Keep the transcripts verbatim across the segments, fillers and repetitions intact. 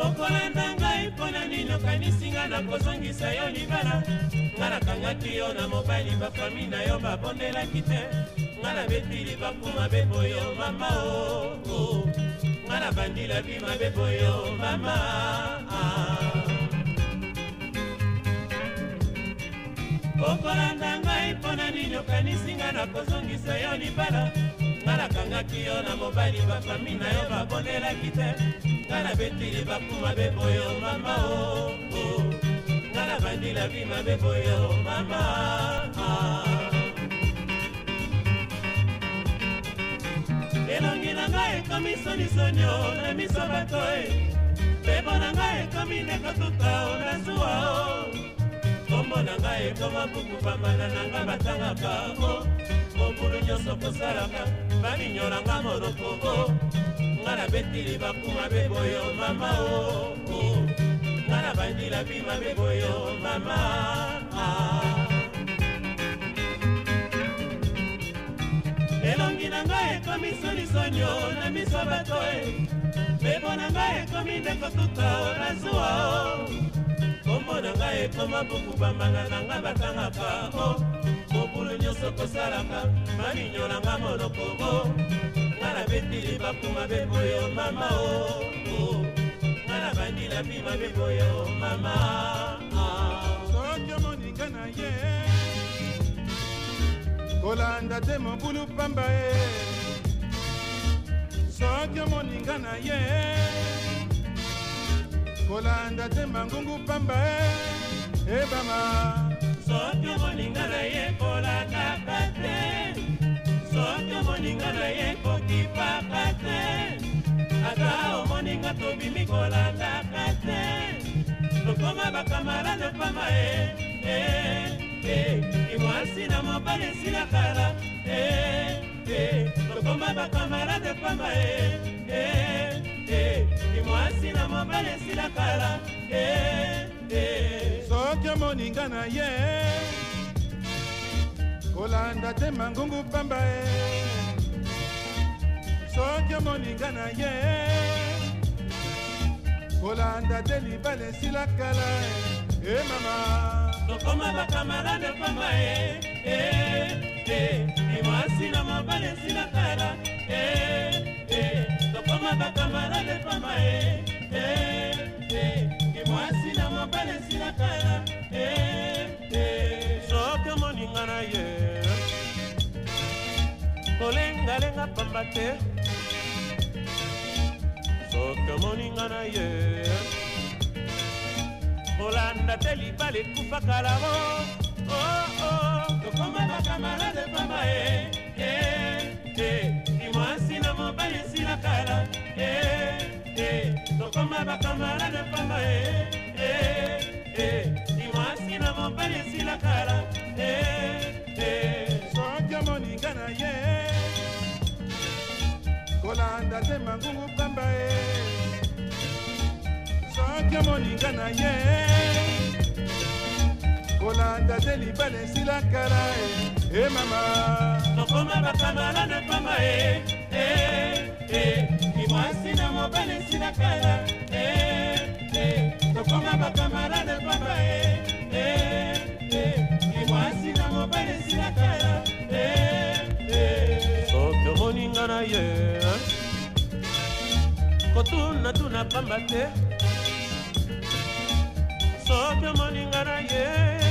Okolanda ngai pona nini okanisinga na kozongisa yo libala. Nga nakangaki yo na mobali bafami na yo babondelaki te. Nga nabetili bakuma beboyo mama o. Nga nabandila bima beboyo mama. Okolanda ngai pona nini okanisinga na kozongisa yo libala. Nga nakangaki yo na mobali bafami na yo babondelaki te. Nga nabetili bakuma beboyo mama o. Nga nabandila bima beboyo mama. Elongi na ngai ekomi sonisonio na miso bato e. Bebo na ngai ekomi ndeko tuta o na zuwa o. Kombo na ngai ekoma buku pambana na nga batangaka o. Mobulu nyonso kosalaka baninyoranga monoko o. Nga nabetili bakuma beboyo mama o. Nga nabandila bima beboyo mama. Elongi na ngai ekomi sonisonio na miso bato e. Bebo na ngai ekomi ndeko tuta o na zuwa o. Kombo na ngai ekoma buku bambana na nga batangaka o. Mobulu nyonso kosalaka baninyoranga monoko o. Nga nabetili bakuma beboyo mama o. Nga nabandila bima beboyo mama. Soki omoninga na ye kolanda te mobulu pamba e. Soki omoninga na ye kolanda te mangungu pamba e. Ebama Soki omoninga na ye kolanda te. Soki omoninga na ye kokipaka te. Ata omoninga tobimi kolanda te. Tokoma bakamarade pamba e. Eh, eh, imwasi na mobali sila kala. Eh, eh, tokoma bakamarade pamba e. Eh, eh, imwasi na mobali sila kala. Eh, eh. Soki omoninga na ye kolanda te mangungu pamba e. Soki omoninga na ye kolanda te libale sila kala e. E mama tokoma bakamarade pamba e. Eh, eh, imwasi na mobali sila kala. Eh, eh, tokoma bakamarade pamba e. Eh, eh, imwasi na mobali sila kala. Eh, eh. soki omoninga na ye kolengalenga pamba te. Soki omoninga na ye kolanda te libale kufa kalamo. Oh, oh. Tokoma bakamarade pamba e. Eh, eh, imwasi na mobali sila kala. Eh, eh, tokoma bakamarade pamba e. Eh, eh, imwasi na mobali sila kala. Eh, eh. Soki omoninga na ye kolanda te mangungu pamba e. Soki omoninga na ye kolanda te libale sila kala e. E mama tokoma bakamarade pamba e. Eh, eh, imwasi na mobali sila kala. Eh, eh, tokoma bakamarade pamba e. Eh, eh, imwasi na mobali sila kala. Eh, eh. soki omoninga na ye kotuna tuna pamba te. Soki omoninga na ye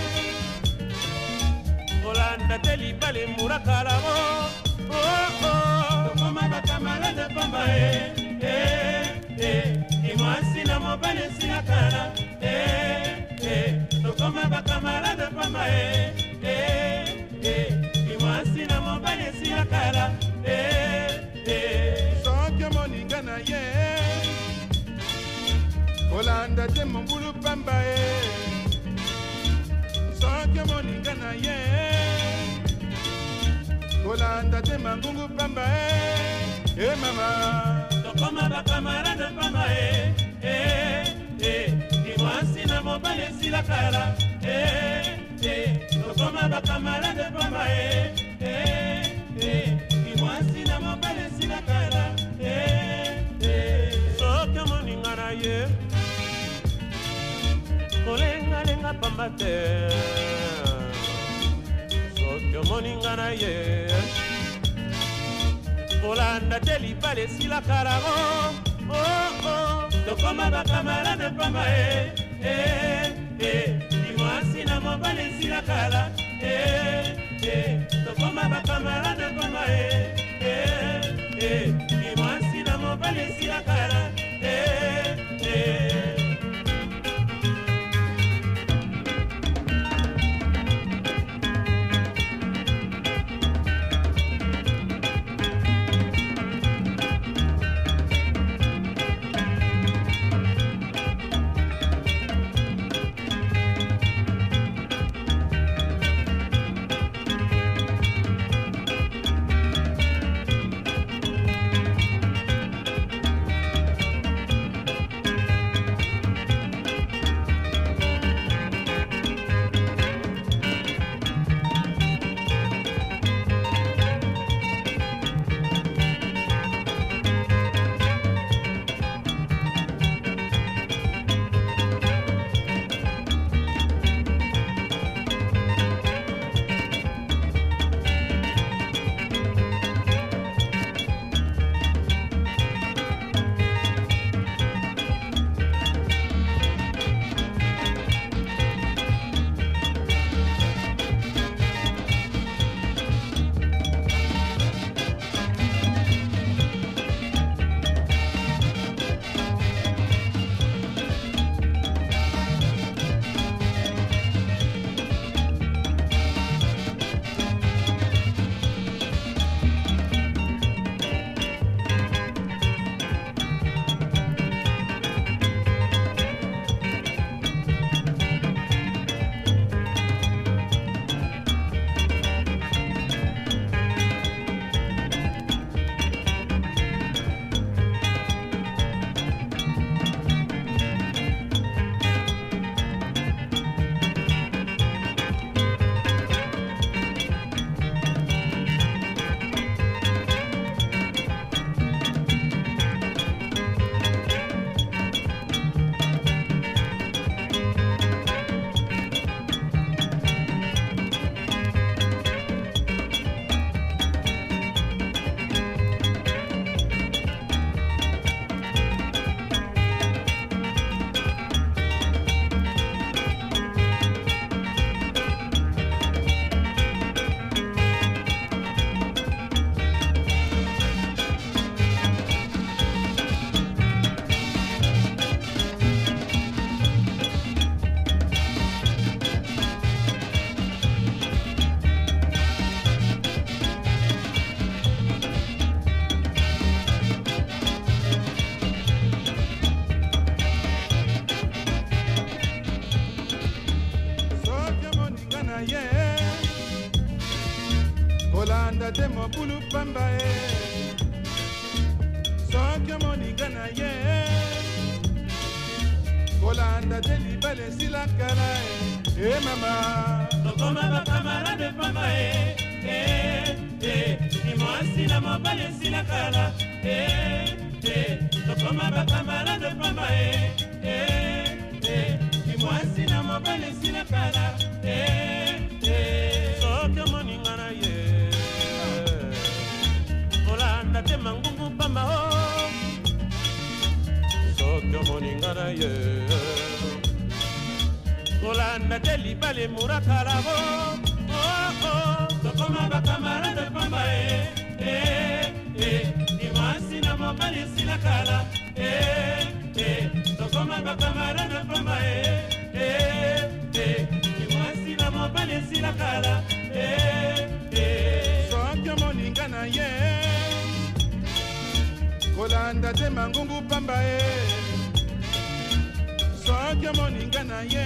kolanda te libale mbura kalamo. Oh, oh. Tokoma bakamarade pamba e. Eh, eh, imwasi na mobali sila kala. Eh, eh, tokoma bakamarade pamba e. Eh, eh, imwasi na mobali sila kala. Eh, eh. Soki omoninga na ye kolanda te mobulu pamba e. Soki omoninga na ye kolanda te mangungu pamba e. E mama tokoma bakamarade pamba e. Eh, eh, imwasi na mobali sila kala. Eh, eh, tokoma bakamarade pamba e. Eh, eh, imwasi na mobali sila kala. Eh, eh. soki omoninga na ye ezalaka pamba te soki omoni nga na ye kolanda te libala esilaka lango tokoma bakamarade pamba e dimwasi na mobali esilakala tokoma bakamarade pamba e dimwasi na mobali esilakala kolanda te mobulu pamba e soki omoninga na ye kolanda te libala esilakala e mama tokoma bakamarade pamba e dimwasi na mobali esilakala tokoma bakamarade pamba e dimwasi na mobali esilakala soki omoninga na ye kolanda te mangungu pamba o soki omoninga na ye kolanda te libala emurakalago tokoma bakamarade pamba e dimwasi na mobali esilakala tokoma bakamarade pamba e dimwasi na mobali esilakala soki omoninga na ye kolanda te mangungu pamba e soki omoninga na ye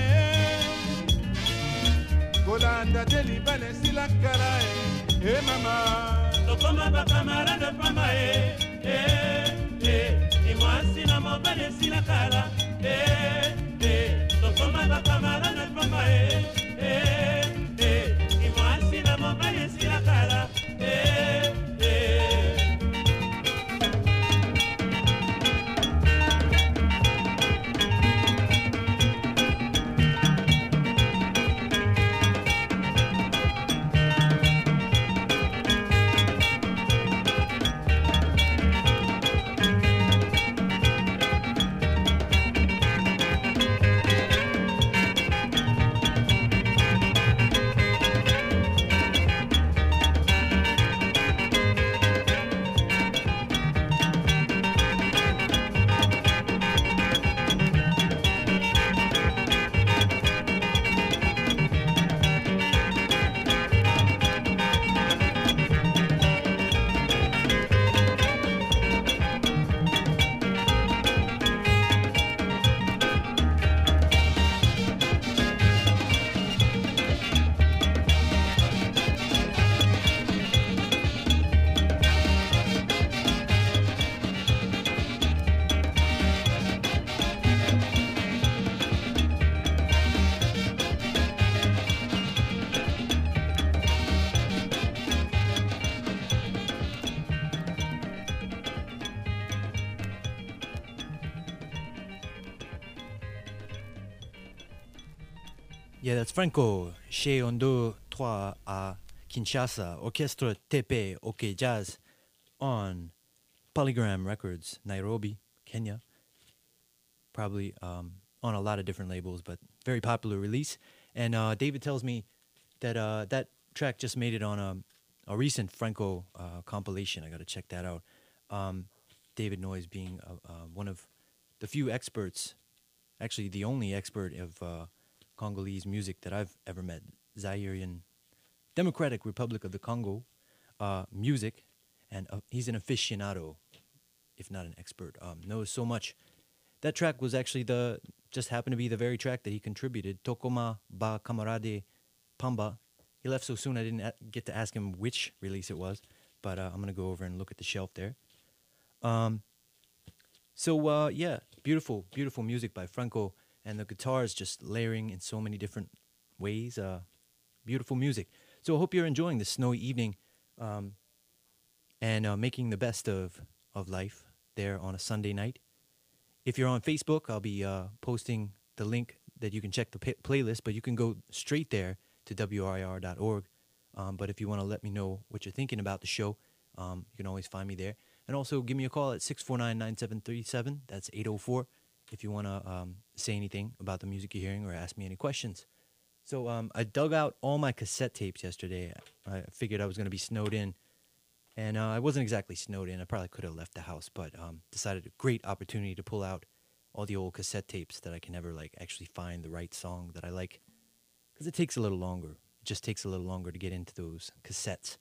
kolanda te libala esilakala e mama tokoma bakamarade pamba e dimwasi na mobali esilakala tokoma bakamarade pamba e dimwasi na mobali esilakala Yeah, that's Franco. Chez un, deux, trois à Kinshasa. Orchestre Tepe OK Jazz on Polygram Records, Nairobi, Kenya. Probably um, on a lot of different labels, but very popular release. And uh, David tells me that uh, that track just made it on a, a recent Franco uh, compilation. I got to check that out. Um, David Noyes being uh, uh, one of the few experts, actually the only expert of uh, Congolese music that I've ever met. Zairian Democratic Republic of the Congo uh, music, and uh, he's an aficionado, if not an expert. Um, knows so much. That track was actually the just happened to be the very track that he contributed. Tokoma Ba Camarade Pamba. He left so soon I didn't a- get to ask him which release it was, but uh, I'm gonna go over and look at the shelf there. Um, so uh, yeah, beautiful, beautiful music by Franco, and the guitars just layering in so many different ways. Uh, beautiful music. So I hope you're enjoying this snowy evening, um, and uh, making the best of of life there on a Sunday night. If you're on Facebook, I'll be uh, posting the link that you can check the p- playlist, but you can go straight there to W R I R dot org. Um, but if you want to let me know what you're thinking about the show, um, you can always find me there. And also give me a call at six four nine, nine seven three seven. That's eight oh four if you want to um, say anything about the music you're hearing or ask me any questions. So um, I dug out all my cassette tapes yesterday. I figured I was going to be snowed in. And uh, I wasn't exactly snowed in. I probably could have left the house, but um, decided a great opportunity to pull out all the old cassette tapes that I can never like actually find the right song that I like, because it takes a little longer. It just takes a little longer to get into those cassettes.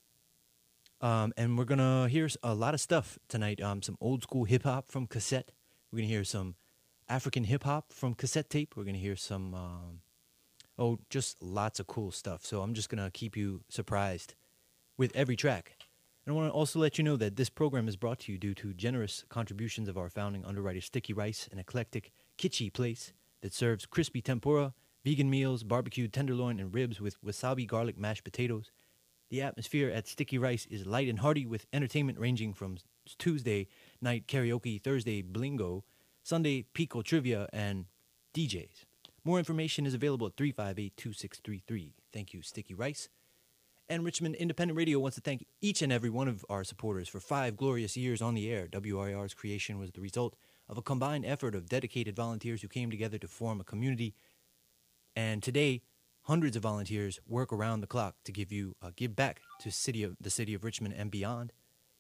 Um, and we're gonna hear a lot of stuff tonight. Um, some old school hip hop from cassette. We're gonna hear some African hip hop from cassette tape. We're gonna hear some um, oh, just lots of cool stuff. So I'm just gonna keep you surprised with every track. And I want to also let you know that this program is brought to you due to generous contributions of our founding underwriter Sticky Rice, an eclectic, kitschy place that serves crispy tempura, vegan meals, barbecued tenderloin, and ribs with wasabi garlic mashed potatoes. The atmosphere at Sticky Rice is light and hearty with entertainment ranging from Tuesday night karaoke, Thursday blingo, Sunday pico trivia, and D Js. More information is available at three five eight, two six three three. Thank you, Sticky Rice. And Richmond Independent Radio wants to thank each and every one of our supporters for five glorious years on the air. W R I R's creation was the result of a combined effort of dedicated volunteers who came together to form a community. And today, hundreds of volunteers work around the clock to give you uh, give back to city of the city of Richmond and beyond.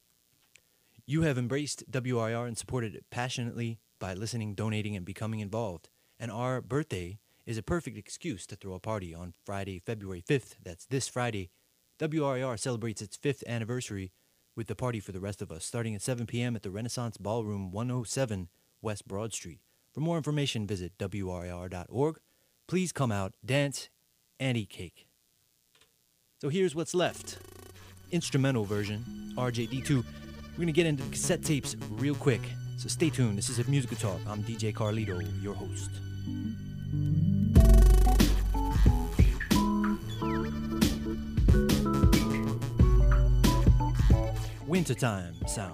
You have embraced W R I R and supported it passionately by listening, donating, and becoming involved. And our birthday is a perfect excuse to throw a party on Friday, February fifth. That's this Friday. W R I R celebrates its fifth anniversary with the party for the rest of us, starting at seven p.m. at the Renaissance Ballroom, one oh seven West Broad Street. For more information, visit W R I R dot org. Please come out, dance, and eat cake. So here's what's left. Instrumental version, R J D two. We're going to get into the cassette tapes real quick, so stay tuned. This is If Music Could Talk. I'm D J Carlito, your host. Wintertime sound.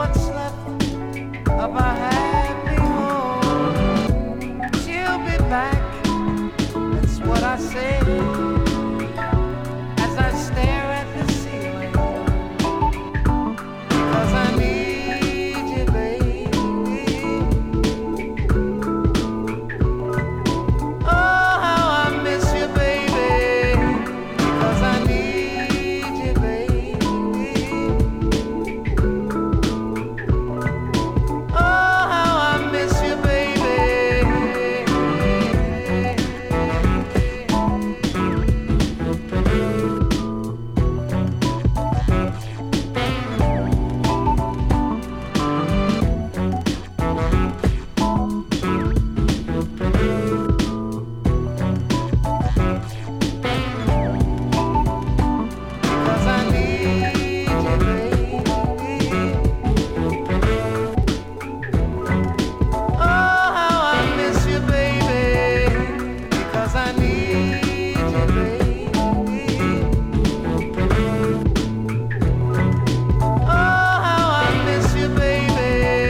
what's left of our happy home. She'll be back, that's what I say, as I stare at the ceiling, 'cause I need you, baby. Oh, how I miss you, baby, 'cause I need you, baby. Oh, how I miss you, baby. Cause I need you, baby. Oh, how I miss you, baby. Because I need you, baby. Oh, how I miss you, baby.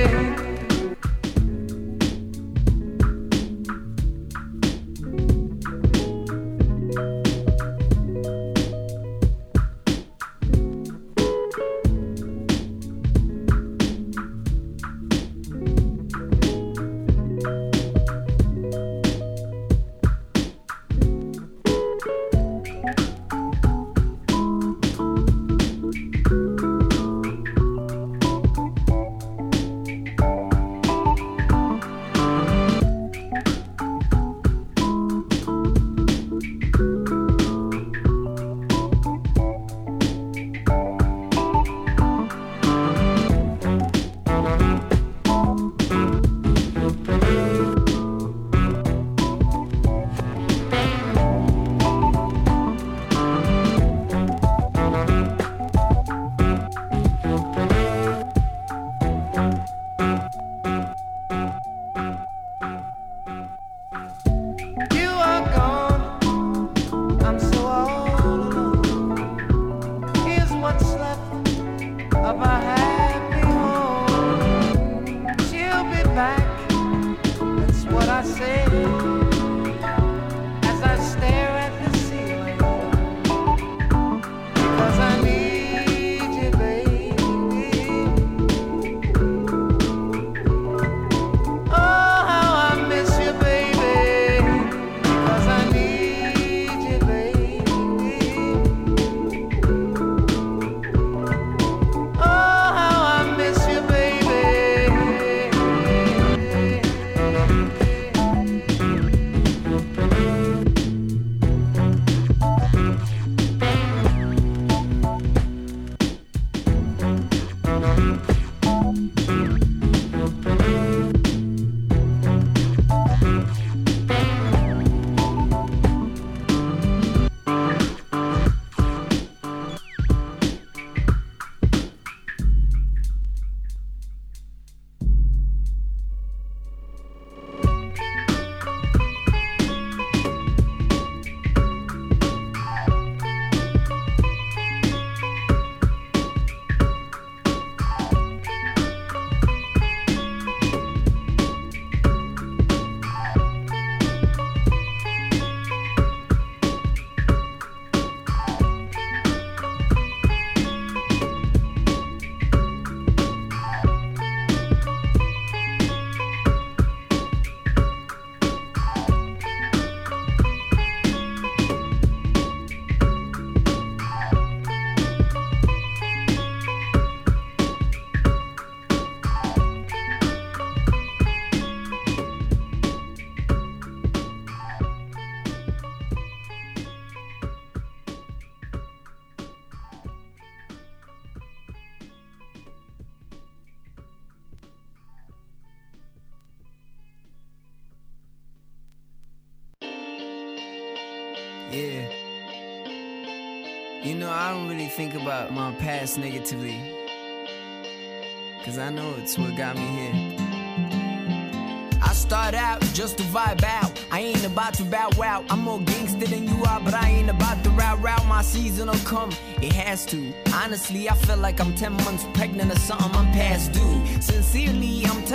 You are gone, I'm so all alone. Here's what's left of our happy home. She'll be back, that's what I say, as I stare at the ceiling. 'Cause I need you, baby. Oh, how I miss you, baby. 'Cause I need you, baby. Oh, how I miss you, baby. Yeah. You know, I don't really think about my past negatively, 'cause I know it's what got me here. I start out just to vibe out. I ain't about to bow wow. I'm more gangster than you are, but I ain't about to route route. My season will come, it has to. Honestly, I feel like I'm ten months pregnant or something, I'm past due.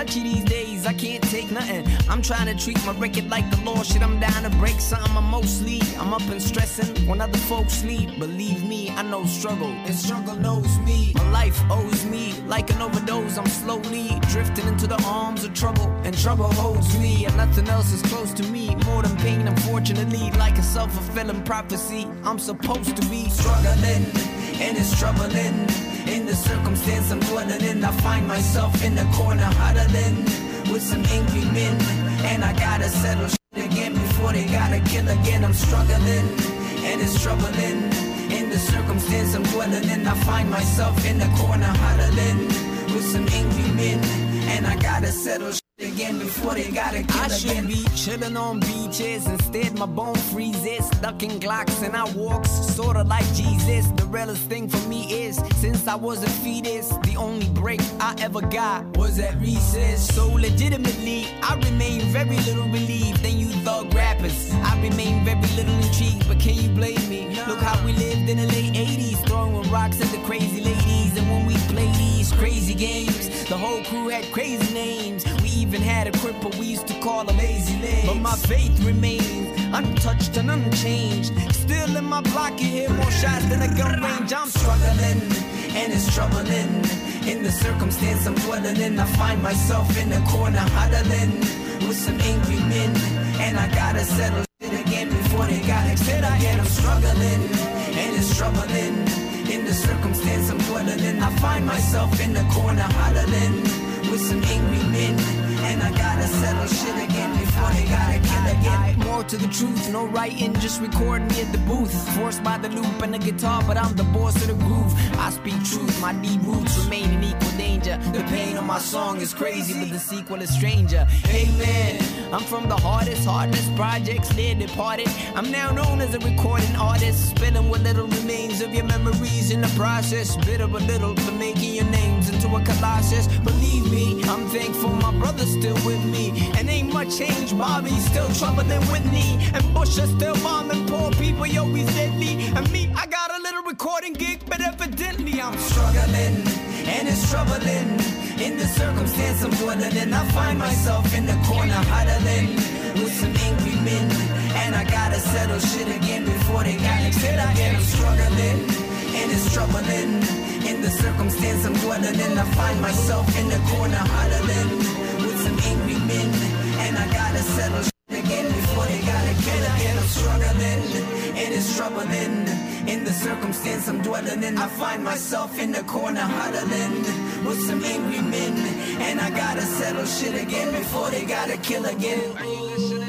touchy these days, I can't take nothing. I'm trying to treat my record like the law. Shit, I'm down to break something. I'm mostly, I'm up and stressing when other folks sleep. Believe me, I know struggle, and struggle knows me. My life owes me like an overdose. I'm slowly drifting into the arms of trouble, and trouble holds me, and nothing else is close to me. More than pain, unfortunately, like a self-fulfilling prophecy. I'm supposed to be struggling, and it's troubling. In the circumstance I'm dwelling in, I find myself in the corner huddling with some angry men, and I gotta settle shit again before they gotta kill again. I'm struggling, and it's troubling. In the circumstance I'm dwelling in, I find myself in the corner huddling with some angry men, and I gotta settle shit again before they gotta kill I again. I should be chilling on beaches, instead my bone freezes, ducking Glocks and I walks sorta like Jesus. The realest thing for me is, since I was a fetus, the only break I ever got was at recess. So legitimately, I remain very little relieved than you thug rappers. I remain very little intrigued, but can you blame me? Look how we lived in the late eighties, throwing rocks at the crazy ladies. And when we play these crazy games, the whole crew had crazy names. We even had a cripple we used to call a lazy leg. But my faith remains untouched and unchanged. Still in my block, you hear more shots than a gun range. I'm struggling, and it's troubling. In the circumstance I'm dwelling in, I find myself in the corner huddling with some angry men, and I gotta settle shit again before they gotta kill again. I'm struggling, and it's troubling. In the circumstance I'm dwelling in, I find myself in the corner huddling with some angry men, and I gotta settle shit again before they gotta kill again. More to the truth, no writing, just recording me at the booth. Forced by the loop and the guitar, but I'm the boss of the groove. I speak truth, my deep roots remain in equal danger. The pain on my song is crazy, but the sequel is stranger. Hey man, I'm from the hardest, hardest projects, they're departed. I'm now known as a recording artist, spilling what little remains of your memories in the process. Bit of a little to making your names into a colossus. Believe me, I'm thankful my brother's still with me, and ain't much change. Bobby's still troubling Whitney, and Bush is still bombing poor people, yo, he's deadly. And me, I got a little recording gig, but evidently I'm struggling, and it's troubling. In the circumstance I'm dwelling in, I find myself in the corner huddling with some angry men, and I gotta settle shit again before they gotta kill again. I'm struggling, and it's troubling. In the circumstance I'm dwelling in, I find myself in the corner huddling with some angry men, and I gotta settle shit again before they gotta kill again. I'm struggling, and it's troubling. In the circumstance I'm dwelling in, I find myself in the corner huddling with some angry men, and I gotta settle shit again before they gotta kill again. Are you listening?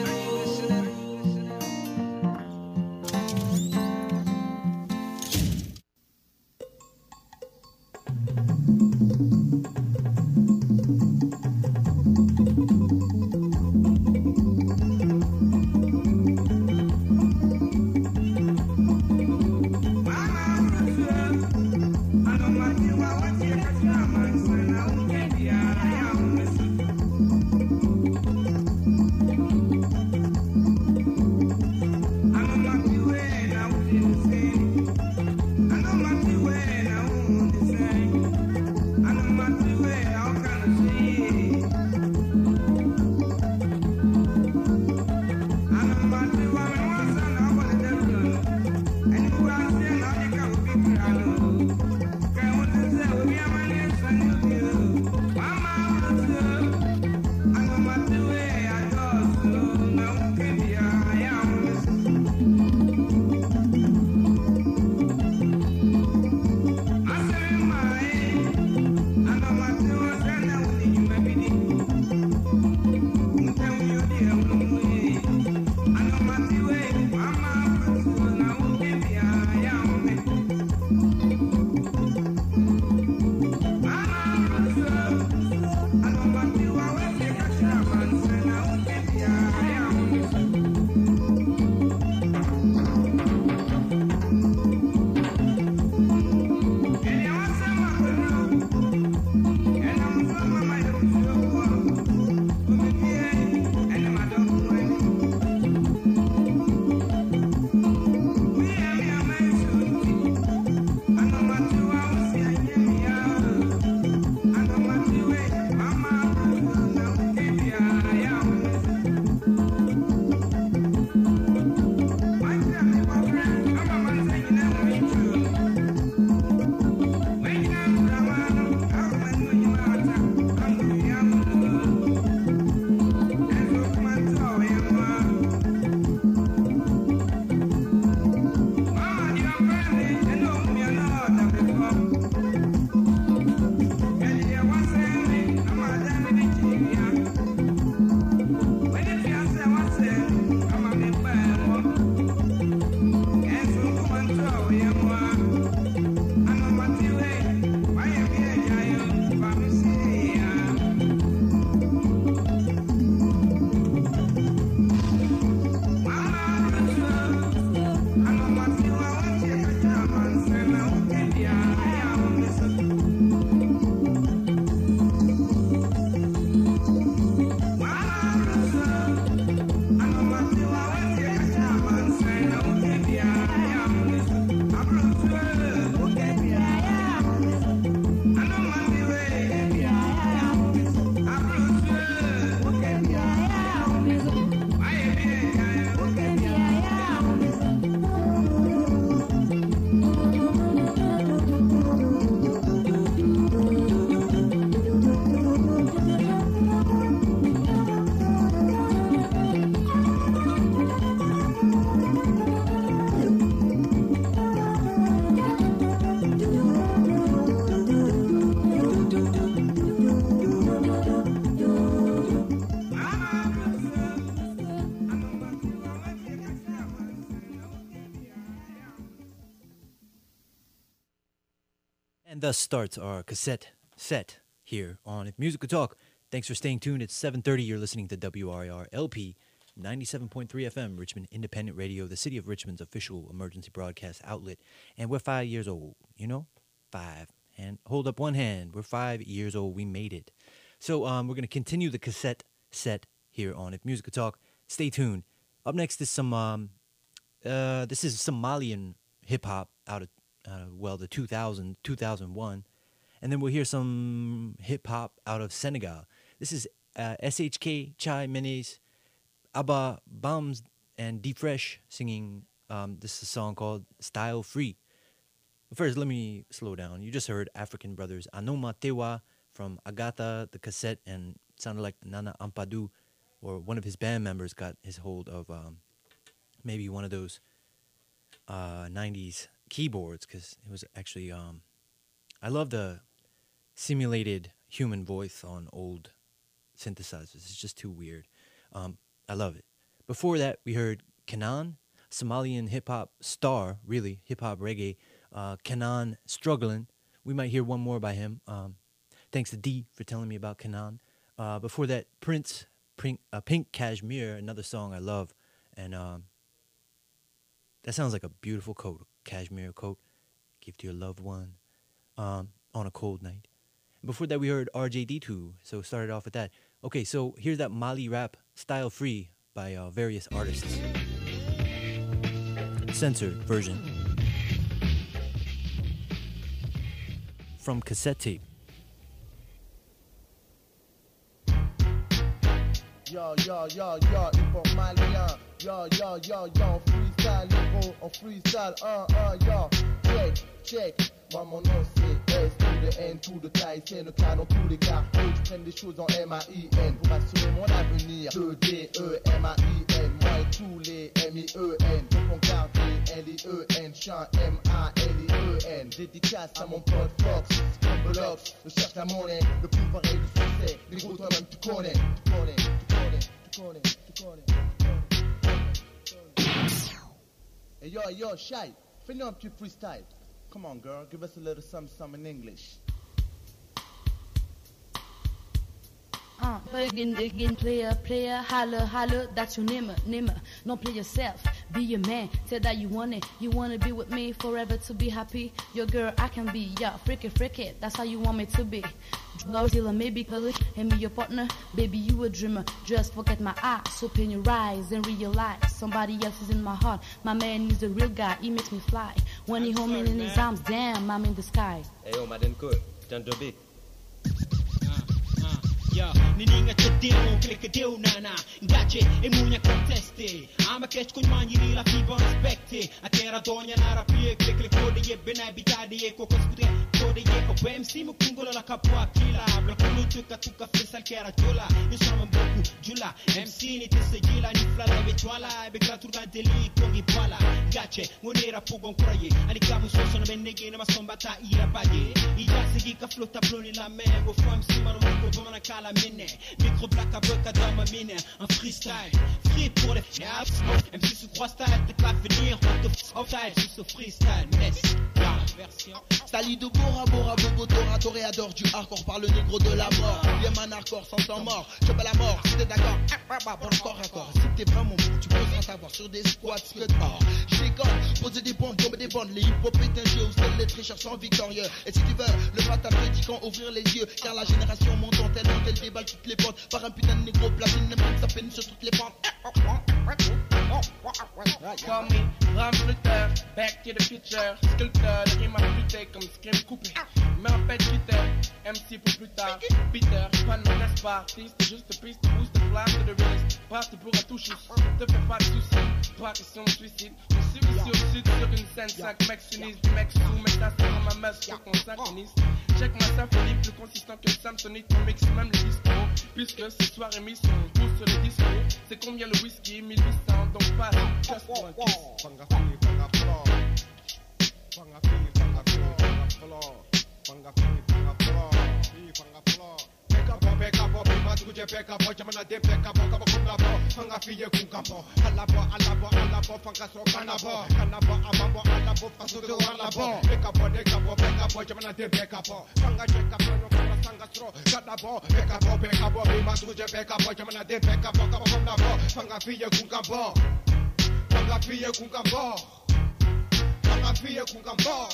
And thus starts our cassette set here on If Music Could Talk. Thanks for staying tuned. It's seven thirty. You're listening to W R I R L P ninety-seven point three F M, Richmond Independent Radio, the city of Richmond's official emergency broadcast outlet. And we're five years old, you know? Five. And hold up one hand. We're five years old. We made it. So um, we're going to continue the cassette set here on If Music Could Talk. Stay tuned. Up next is some, um, uh, this is Somalian hip-hop out of, uh, well, the two thousand, two thousand one. And then we'll hear some hip-hop out of Senegal. This is uh, S H K, Chai Menes, Abba Bams, and D Fresh singing. Um, this is a song called Style Free. But first, let me slow down. You just heard African Brothers Anoma Tewa from Agatha, the cassette, and sounded like Nana Ampadu, or one of his band members got his hold of um, maybe one of those uh, nineties keyboards, because it was actually, um, I love the simulated human voice on old synthesizers. It's just too weird. Um, I love it. Before that, we heard Kenan, Somalian hip-hop star, really, hip-hop reggae. Uh, Kenan Struggling. We might hear one more by him. Um, thanks to D for telling me about Kenan. Uh, before that, Prince, Pink, uh, Pink Cashmere, another song I love. And um, that sounds like a beautiful coat, cashmere coat. Give to your loved one um, on a cold night. Before that, we heard R J D two, so started off with that. Okay, so here's that Mali rap, Style Free, by uh, various artists. Censored version. From cassette tape. Yo, yo, yo, yo, hip-hop malien. Yo, yo, yo, yo, on freestyle, négro, on freestyle, un, un, yo. Check, check. Moi mon nom c'est S, tout de N, tout de taille, c'est le cas dans tous les cas. Faut que je prenne des choses en M A I N pour assurer mon avenir. deux D E M A I N, moi et tous les M I E N. Donc on garde les L I E N, chant M A L I E N. Dédicace à mon pote Fox, Scrambleox, je cherche la monnaie, le plus pareil du succès. Les gros toi-même tu connais, tu connais, tu connais, tu connais, tu connais, tu connais. Hey yo, yo, Shai, fais-nous un petit freestyle. Come on, girl, give us a little something, something in English. Uh, again, again, player, player, holler, holler, that's your name, name. Don't play yourself, be your man. Say that you want it, you want to be with me forever to be happy. Your girl, I can be, yeah, freaky, freaky, that's how you want me to be. Go till maybe color and be your partner. Baby, you a dreamer. Just forget my eyes, open your eyes and realize somebody else is in my heart. My man is a real guy, he makes me fly. When he hold me in his arms, damn, I'm in the sky. Hey, yo, Madenko, John Dobby. Yo, nininga chedeo, click deo nana, ngache e munya conteste. I'm a catch con mani la fiba respecte. A terra dogna nara pie, click click code ye bena bitadi e coco scudre. Code ye o bem simu kungola la capua kila. Blakulu tuka tuka frisal kera jola. Io sono un boku giula. M C ni te segila ni flala eventuala. Be graturga deli kongi pala. Ngache, monera pugon croye. Ani kamu so sono benege na masombata ira baye. Ija sigi ka flota ploni la mer. Go fam simano ko bomana kala. Micro black à bloc à dame à mine, un freestyle, free pour les fiaps. M C sous trois styles, t'es pas venir, on te off-style, sous ce freestyle, Ness, la version. Sali de Bora Bora, Bobo Tora, toréador du hardcore par le négro de la mort. Bien man hardcore sans temps mort, je pas la mort, si t'es d'accord, bon encore accord. Si t'es vraiment bon, tu peux sans savoir sur des squats, ce que t'as. J'déconne, poser des bombes, tomber des bandes, les hip-hop est un jeu où seuls les tricheurs sont victorieux. Et si tu veux, le bâtard prédicant ouvrir les yeux, car la génération montant tellement qu'elle déballe toutes les portes par un putain de négro platine, même sa peine sur toutes les pentes. Call me Ram Flutter, back to the picture. Sculpteur, le rime a fluté comme scream coupé. Mais en fait, quitter, M C pour plus tard. Peter, pas de reste pas artiste, juste piste, boost the flash to the realist. Parti pour un toucher, te fais pas de soucis. Pas question de suicide. On suit ici au sud sur une scène, cinq mecs s'unissent, du mec sous, mais ça c'est dans ma meuf, faut qu'on synchronise. Check ma symphonie, plus consistant que le Samsonite, on mixe même les discours. Puisque ce soir émission, on pousse sur les discours. C'est combien le whisky, mille huit cents, donc pas de casse pour un kiss. Fangafini, fangaflo. Fangafini, fangaflo. Fangafini, fangaflo. Fangaflo. Pick up, pick up, pick up, tuje beka bo jamana de beka bo kaba kuna bo fanga fiye kungambo alabo alabo alabo fanga so kanabo kanabo amabo alabo faso de alabo beka bo de kabo beka bo jamana de beka bo fanga jeka no kana sanga stro kadabo beka bo beka bo bima tuje beka bo jamana de beka bo kaba kuna bo fanga fiye kungambo fanga fiye kungambo fanga fiye kungambo.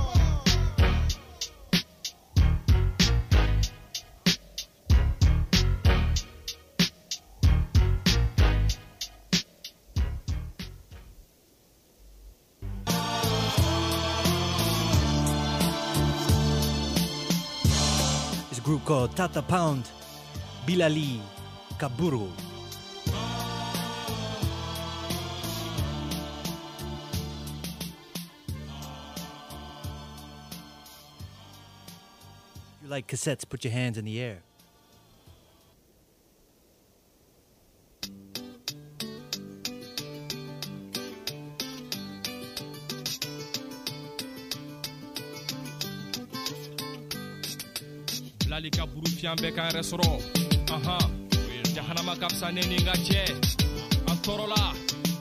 Group called Tata Pound, Bilali, Kaburu. If you like cassettes, put your hands in the air. Lali kaburu fiambe kan restaurant. Aha. Jahanama kapsa neni ngache. Antorola.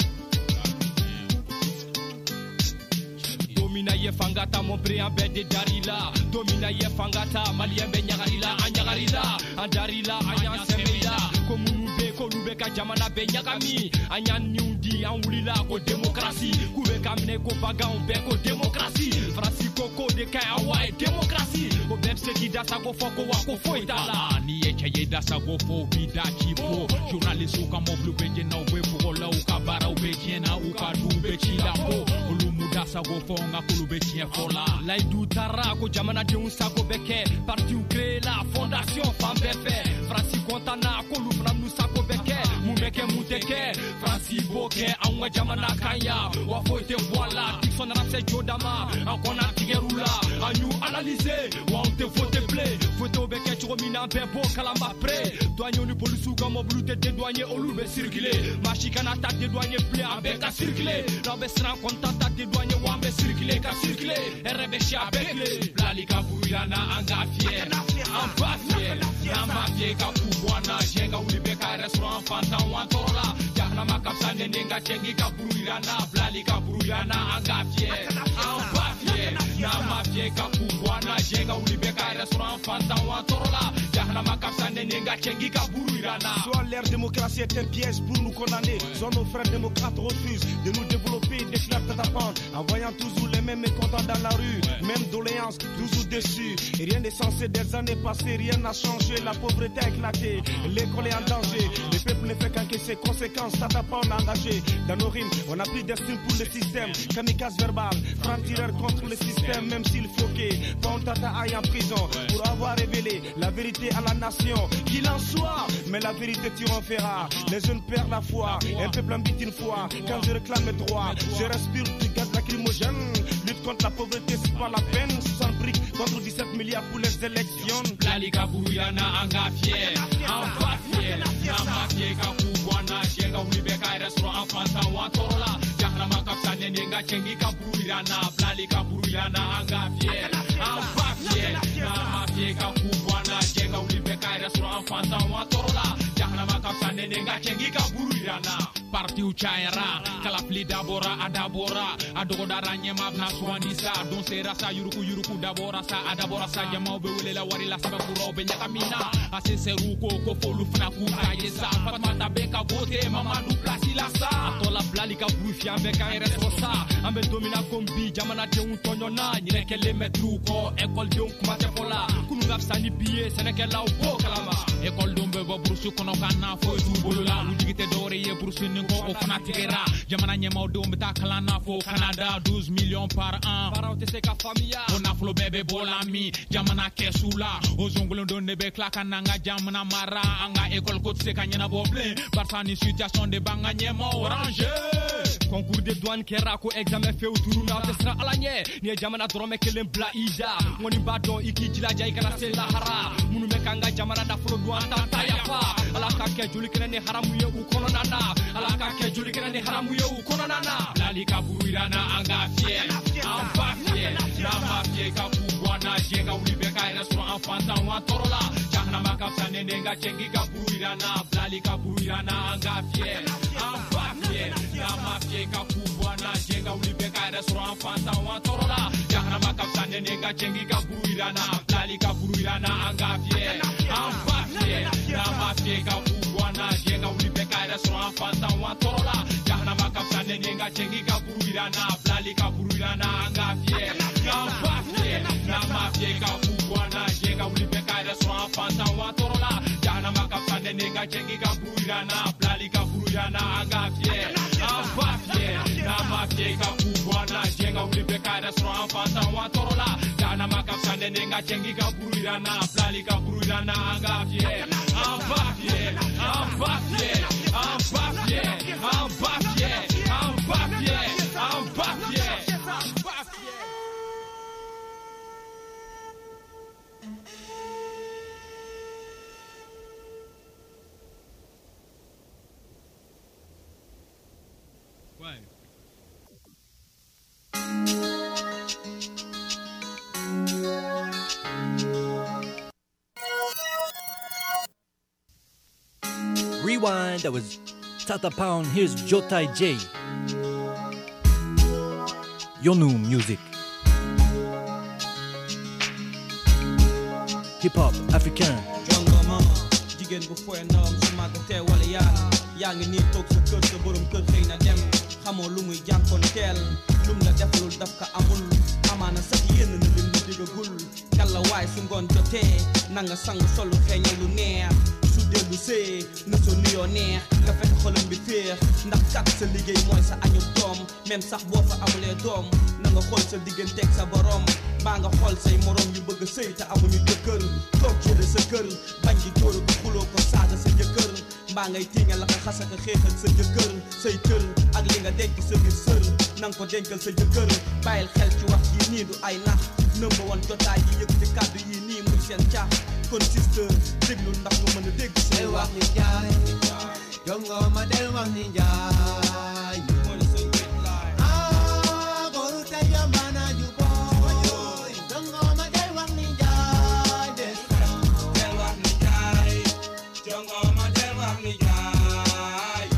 Domina ye fangata mon préambé de Darila. Domina ye fangata malien be nyagarila anyagarila andarila anya semela komunu be kolube ka jamana be nyagami anya niundi anwulila ko démocratie kube kamne ko bagan be ko démocratie Francisco ko de ka awa démocratie ko bebse ki dasa go foko wa ko foitala ni e cheye dasa go fo bida chipo journaliste ka mo blue be na we ko la u ka bara u be jena u ka du be chila po olumu dasa go fo nga kolube chien fola lai du tara ko jamana de un sako beke parti ou créer la fondation Fambefe Francis Kontana kolu fram nu sako beke mu meke mu teke Francis Boke anga jamana kanya wa foite voilà Dixon rapse jodama akona tigerula anyu analyser wa on te vote play photo beke chomina bebo kalamba pre douanier ni police ga mo blute te douanier olube circuler machikana ta te douanier play ambeka circuler rambe sran kontata te douanier wa ambe circuler ka circuler rebe chia bekle blali kabuyana anga fier amba fier amba fier ka kubwana jenga ulibeka restaurant fanta wantola jahna makapsa nenga chengi kabuyana blali kabuyana anga fier amba fier amba fier ka kubwana jenga ulibeka restaurant fanta wantola jahna makapsa nenga chengi kabuyana. Soit l'ère démocratie est un piège pour nous condamner, soit nos frères démocrates refusent de nous développer, déclare Tata Pound, en voyant toujours les mêmes mécontents dans la rue, même doléances, toujours déçus. Et rien n'est censé des années passées, rien n'a changé, la pauvreté a éclaté, l'école est en danger, le peuple ne fait qu'encaisser conséquences. Tata Pound engagé dans nos rimes, on a pris d'estime pour le système, kamikaze verbal, franc-tireur contre le système, même s'il faut que Pound Tata aille en prison pour avoir révélé la vérité à la nation, qu'il en soit, mais la vérité triomphera. Les jeunes perdent la foi, un peuple habite une fois. Quand je réclame mes droits, je respire du gaz lacrymogène. Lutte contre la pauvreté, c'est pas la peine. soixante briques contre dix-sept milliards pour les élections. Blali kabuyana anga fier, anga fier, anga fier kabuyana jenga ulibeka restaurant enfanta watorola. Jahna makapsa nenga chengi kabuyana, blali kabuyana anga fier, anga fier, anga fier kabuyana jenga ulibeka restaurant enfanta watorola. Jahna makapsa nenga chengi kabuyana. Parti uchaira, kalapli dabora adabora, adogoda ranye mabna swandisa, don sera sa yuruku yuruku dabora sa adabora sa jama bewele la wari la sabe kuro be nyakamina, ase seruko ko folu fna kuta yesa, fatmata beka vote mama du plasi la sa, atola blali ka brufia beka resrosa, ambe domina kombi jamana te un tonyona, nyine kele metru ko école de un kumate fola, kunu ngafsani biye seneke la ubo kalama, école dombe bo brusu kono kana fo tu bolula, ujigite dore ye brusu ko ofanatira jamana nyema do mbeta kalana fo Canada douze millions par an para otese ka famia ona flo bebe bolami jamana kesula ozongolo do nebe klaka nanga jamana mara anga école ko tse kanyana boble barsani situation de banga nyema orange concours de douane kera ko examen fait autour na tesra alanye ni jamana drome kelen bla ida ngoni badon iki jila jay kana se lahara munu mekanga jamana da flo douane ta yafa ala ka ke juli kene haramu ye u kono nana ala ka ke juli kene haramu ye u kono nana lali kabuirana anga fier amba fier na ma fier ka kubwana jenga ulibeka restaurant enfanta wa torola jahna makapsane nenga chengi kabuirana blali kabuirana anga fier amba fier na mafie kapubwana jenga ulibeka restaurant fanta wantorola jahna makapsane nenga chengi kabuirana blali kabuirana anga fier amba fier na mafie kapubwana jenga ulibeka restaurant fanta wantorola jahna makapsane nenga chengi kabuirana blali kabuirana anga fier amba fier na mafie kapubwana jenga ulibeka restaurant fanta wantorola jahna makapsane nenga chengi kabuirana blali kabuirana anga fier amba fier na mafie kapubwana jenga ulibeka restaurant fanta wantorola jahna makapsane nenga chengi kabuirana blali kabuirana anga fier amba fier amba fier amba fier amba fier amba fier amba fier. Rewind, that was Tata Pound. Here's Jotai J. Yonu music. Hip hop, Africain. Jongo mama, jigéen bu foy ndawam su màggatee wala yaana yaa ngi nii toog sa kër sa borom kër xëy na dem xamoo lu muy jànkoonteel lum la defalul daf ka amul amaana sax yéen na lim lu digagul kàlla waay su ngoon jotee na nga sang solu xeeñal lu neex su dellu see na sa nuyoo neex nga fekk xolam bi féex ndax kat sa liggéey mooy sa añu doom même sax boo fa amulee doom na nga xool sa digganteeg sa borom baa nga xool say morom yu bëgg sëy te amuñu jëkkër toog jële sa kër bañ di góor ko xuloo ko saaga sa jëkkër mbaa ngay tiiñal la nga xasaka xeexal sa jëkkër say kër ak li nga denc sa biir sër na nga ko dencal sa jëkkër bàyyil xel ci wax yi nii du ay nax number one jotaay yi yëg ci kàddu yi nii muy seen caax kon sister déglu ndax nga mën a dégg say wax ni jaay jongo ma del wax ni jaay mooy sa wet laay ah goru te yambana ju boy jongo ma del wax ni jaay des del wax ni jaay jongo ma del wax ni jaay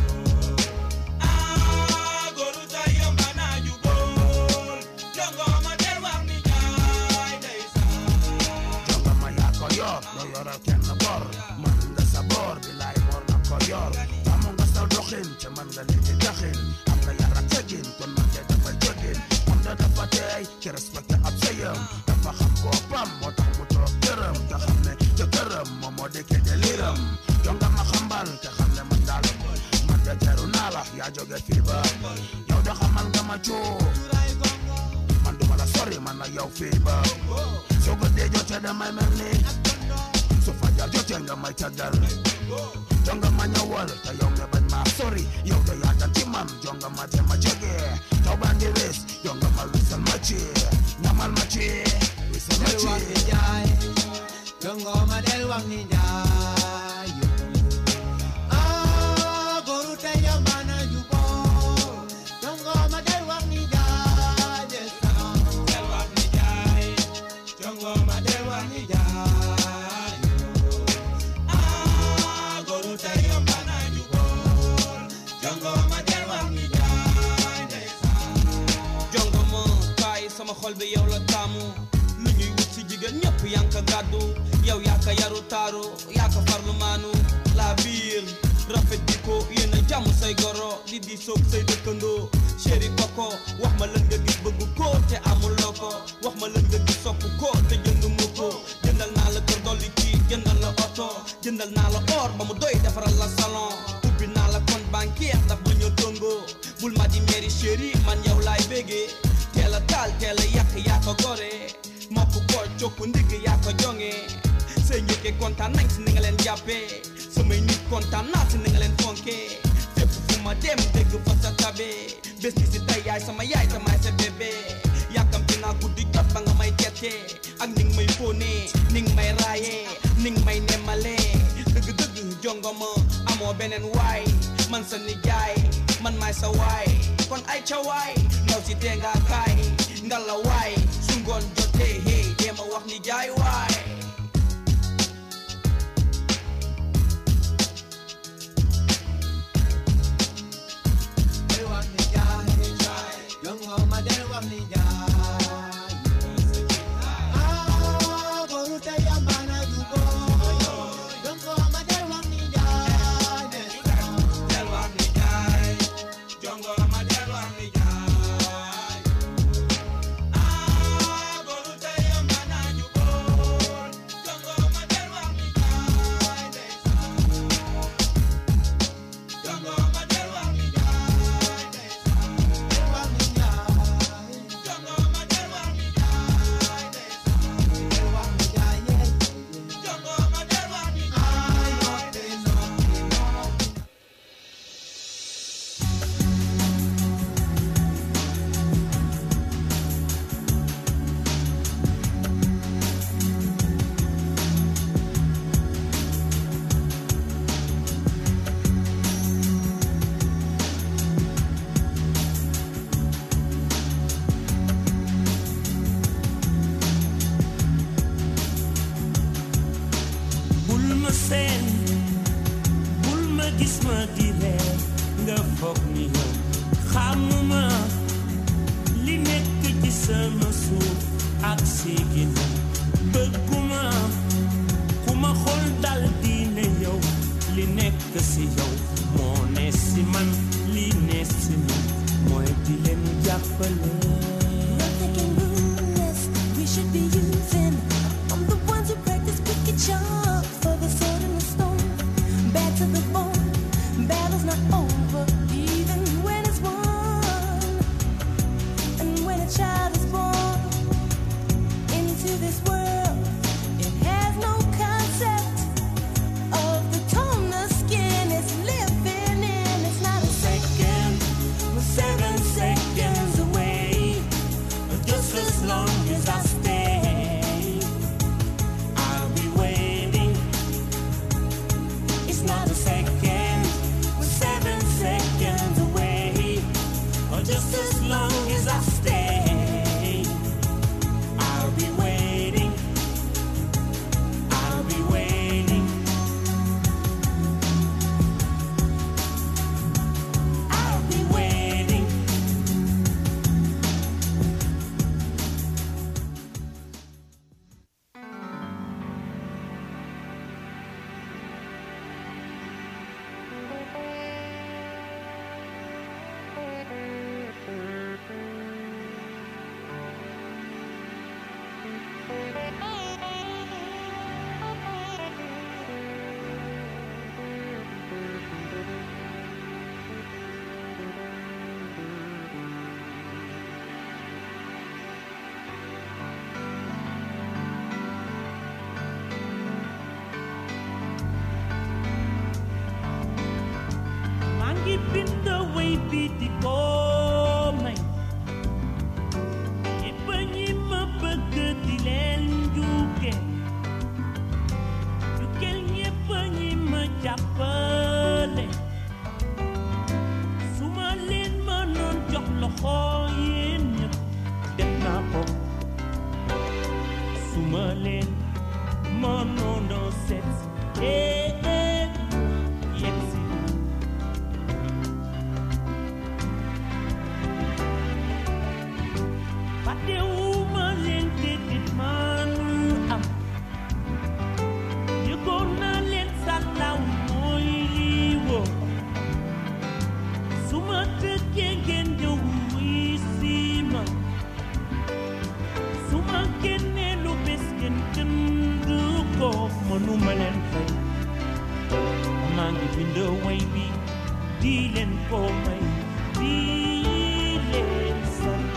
ah goru te yambana ju boy jongo ma del wax ni jaay des jongo ma yaa ko yor lo yoral kenn bor man nga sa bor bi laay mor na ko yor amu nga sa doxin te man nga liggéey daxin am nga yar ak tegin kon man de dafa jógin moom da dafa tey ci respecté ab sëyam dafa xam koo pam moo tax mu toog gërëm te xam ne ca gërëm moom moo dekkee de liram jonga ma xambal te xam ne man daal man de teru naa la yaa jóge fii ba yow da xamal nga ma coo man duma la sori man na yow fii ba soo ko dee jotee damay mel ni su fajar jotee nga may tàggal jonga ma ñëwal te yow nga bañ ma sori yow da yaatal ci man jonga ma te ma jege taw baa ngi rees jonga ma wisal ma ci ñamal ma ci wisal ma ci wax ni jaay jongo ma del wax ni jaay ah goru te yambana ju boy jongo ma del wax ni jaay des del wax ni jaay jongo ma del wax ni jaay ah goru te yambana ju boy jongo ma del wax ni jaay des jongo ma kaay sama xol bi yow la taamu lu ñuy wut ci jigéen ñëpp yaa ngi ko gàddu yow yaa ko yaru taaru yaa ko farlu maanu la biir rafet di ko yéen a jàmm say goro li di soog say dëkkandoo chéri koko wax ma lan nga gis bëgg ko te amuloo ko wax ma lan nga gis sopp ko te jënd mu ko jëndal naa la kër dolli ci jëndal la oto jëndal naa la or ba mu doy defaral la salon ubbi naa la compte bancaire ndax ba ñoo tongo bul ma di mairie chéri man yow laay bégee teel a taal teel a yàq yaa ko gore mokk ko cokku ndigg yaa ko jonge say njëkkee kontaan nañ si ni nga leen jàppee samay nit kontaan naa si ni nga leen fonkee fépp fu ma dem dégg fa sa tabe bés ni si tey yaay sama yaay tamaay sa bébé yàkkamti naa guddi jot ba nga may tettee ak ni nga may fóonee ni nga may raayee ni nga may nemmalee dëgg-dëgg jongoma amoo beneen waay man sa nijaay man maay sa waay kon ay ca waay ndaw si tee nga kaay ngalla waay su ngoon jotee hey dee ma wax nijaay waay ma seen bul ma gis ma di reer nga foog ni yow xamuma li nekk ci sama suuf ak si ginnaaw bëgguma ku ma xool dal di ne yow li nekk si yow moo ne si man li ne si man mooy di leen jàppale. We should be using. I'm the ones who practice wicked sharp for the sword and the stone. Bad to the bone. Battle's not over, even when it's won. And when a child is born into this world, it has no concept of the tone the skin is living in. It's not a second, we're seven seconds away. Just as long as I stay, I'll be waiting. It's not a second, we're seven seconds away. Or just as long as I stay, I'll be waiting. I'll be waiting. I'll be waiting. Mangi binda way biti ko may Iba ñi ma bëgg di leen juge Jukel ñëpp ñi ma jàppale Su ma leen mënoon jox loxo yéen ñëpp def naa ko Su ma leen mënoon a seet eh eh yegg si Fàttewuma leen te dit manul am yëgoon naa leen sàllaw mooy lii woo su ma tëkkee ngeen ñëw wuy si ma su ma génnee lu bés ngeen jënd ko mënuma leen fay maa ngi bind way bi di leen ko may di leen sant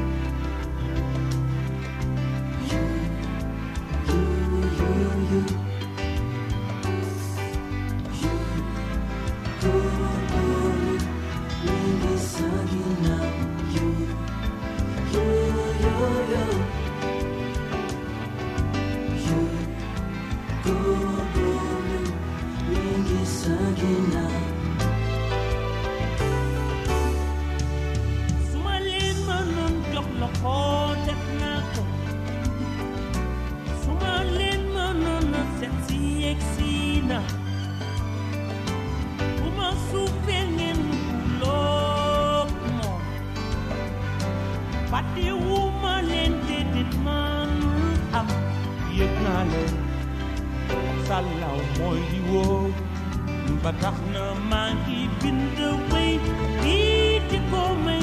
Suma leen mënoon jox loxo def naa ko Suma leen mënoon a seet si yegg si na Bu ma suufee ngeen xuloog moom Fàttewuma leen déedéet manul am yëg naa leen sàllaw mooy di woo ba tax na maa ngi bind way lii di ko may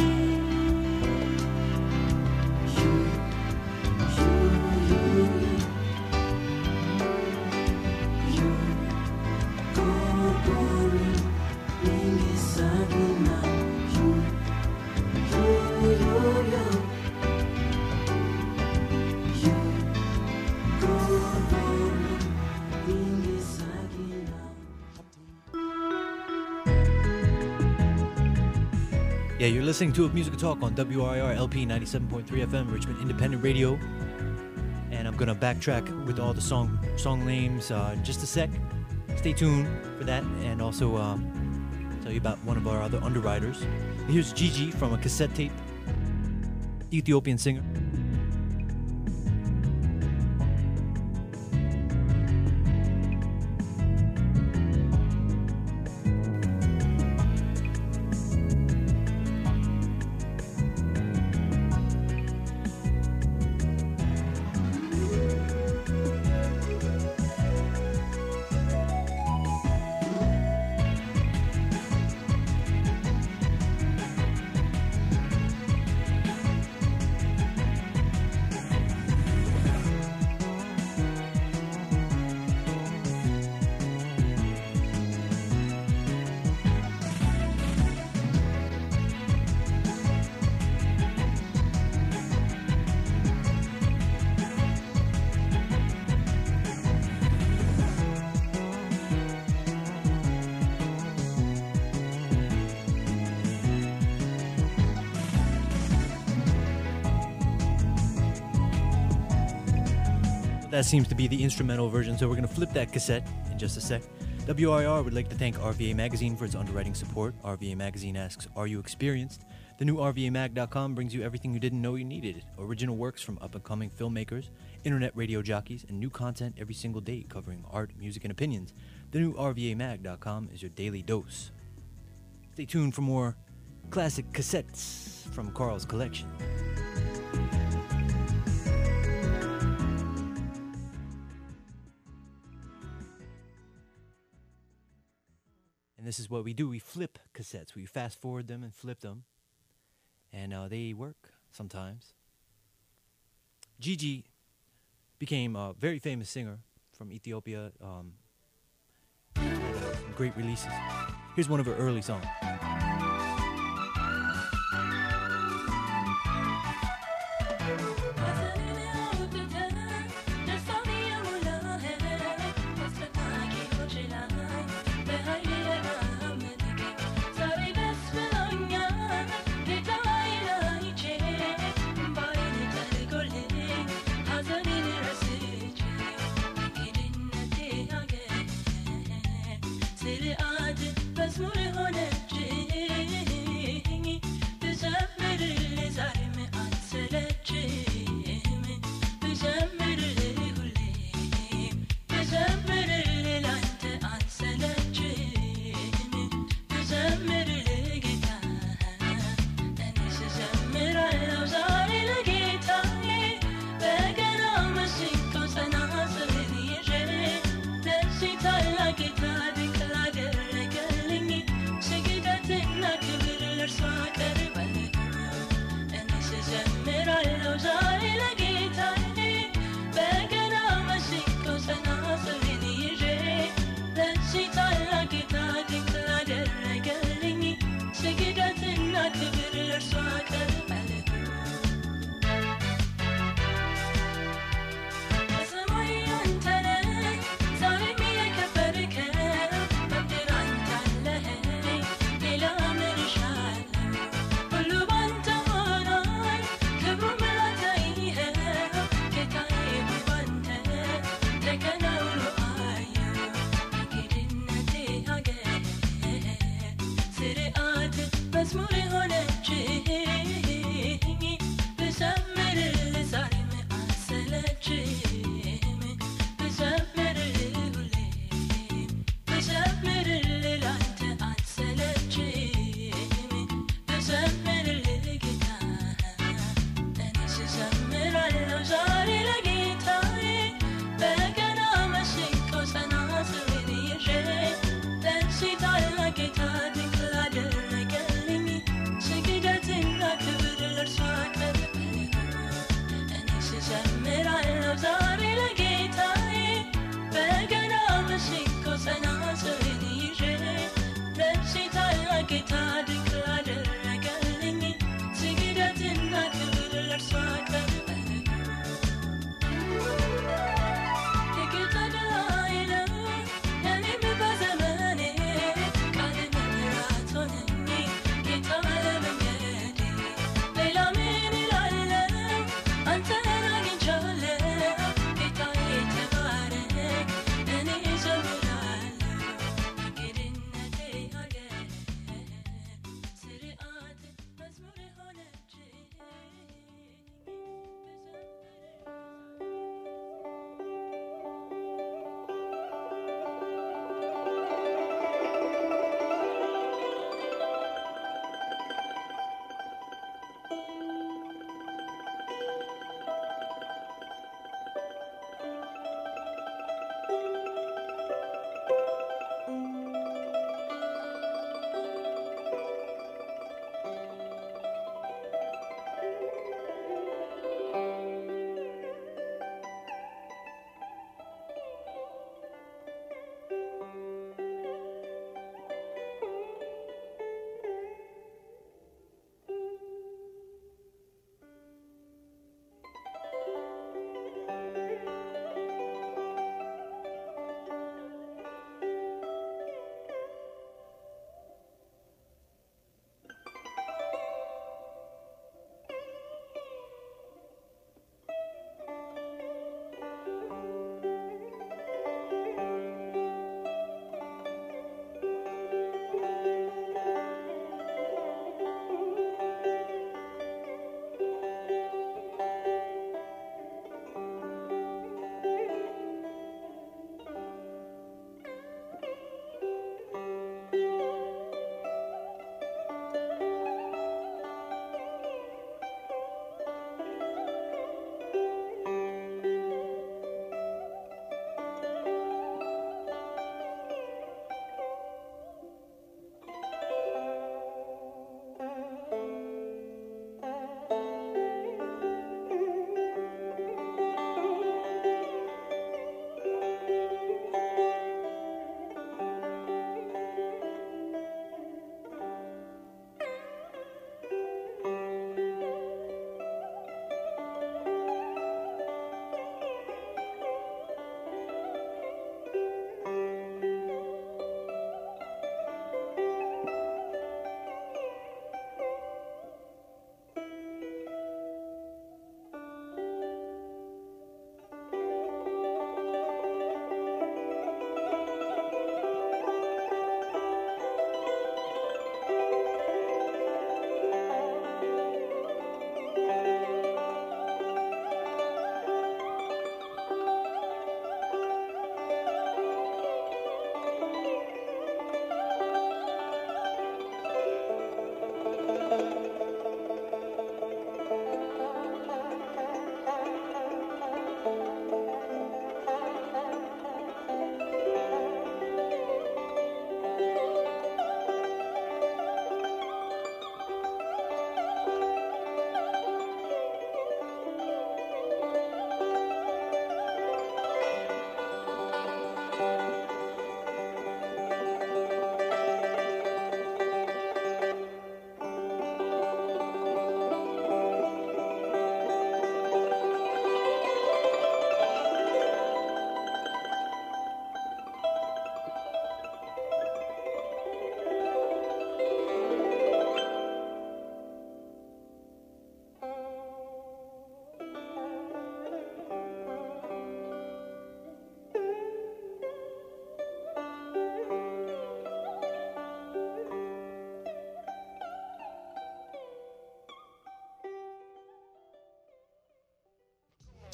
Yeah, you're listening to Musical Talk on W R I R L P ninety-seven point three F M, Richmond Independent Radio. And I'm gonna backtrack with all the song song names uh, in just a sec. Stay tuned for that, and also um, tell you about one of our other underwriters. Here's Gigi from a cassette tape, Ethiopian singer. That seems to be the instrumental version, so we're going to flip that cassette in just a sec. W I R would like to thank R V A Magazine for its underwriting support. R V A Magazine asks, are you experienced? The new R V A mag dot com brings you everything you didn't know you needed. Original works from up-and-coming filmmakers, internet radio jockeys, and new content every single day covering art, music, and opinions. The new R V A mag dot com is your daily dose. Stay tuned for more classic cassettes from Carl's collection. And this is what we do. We flip cassettes. We fast forward them and flip them. And uh, they work sometimes. Gigi became a very famous singer from Ethiopia. Um, great releases. Here's one of her early songs. Take it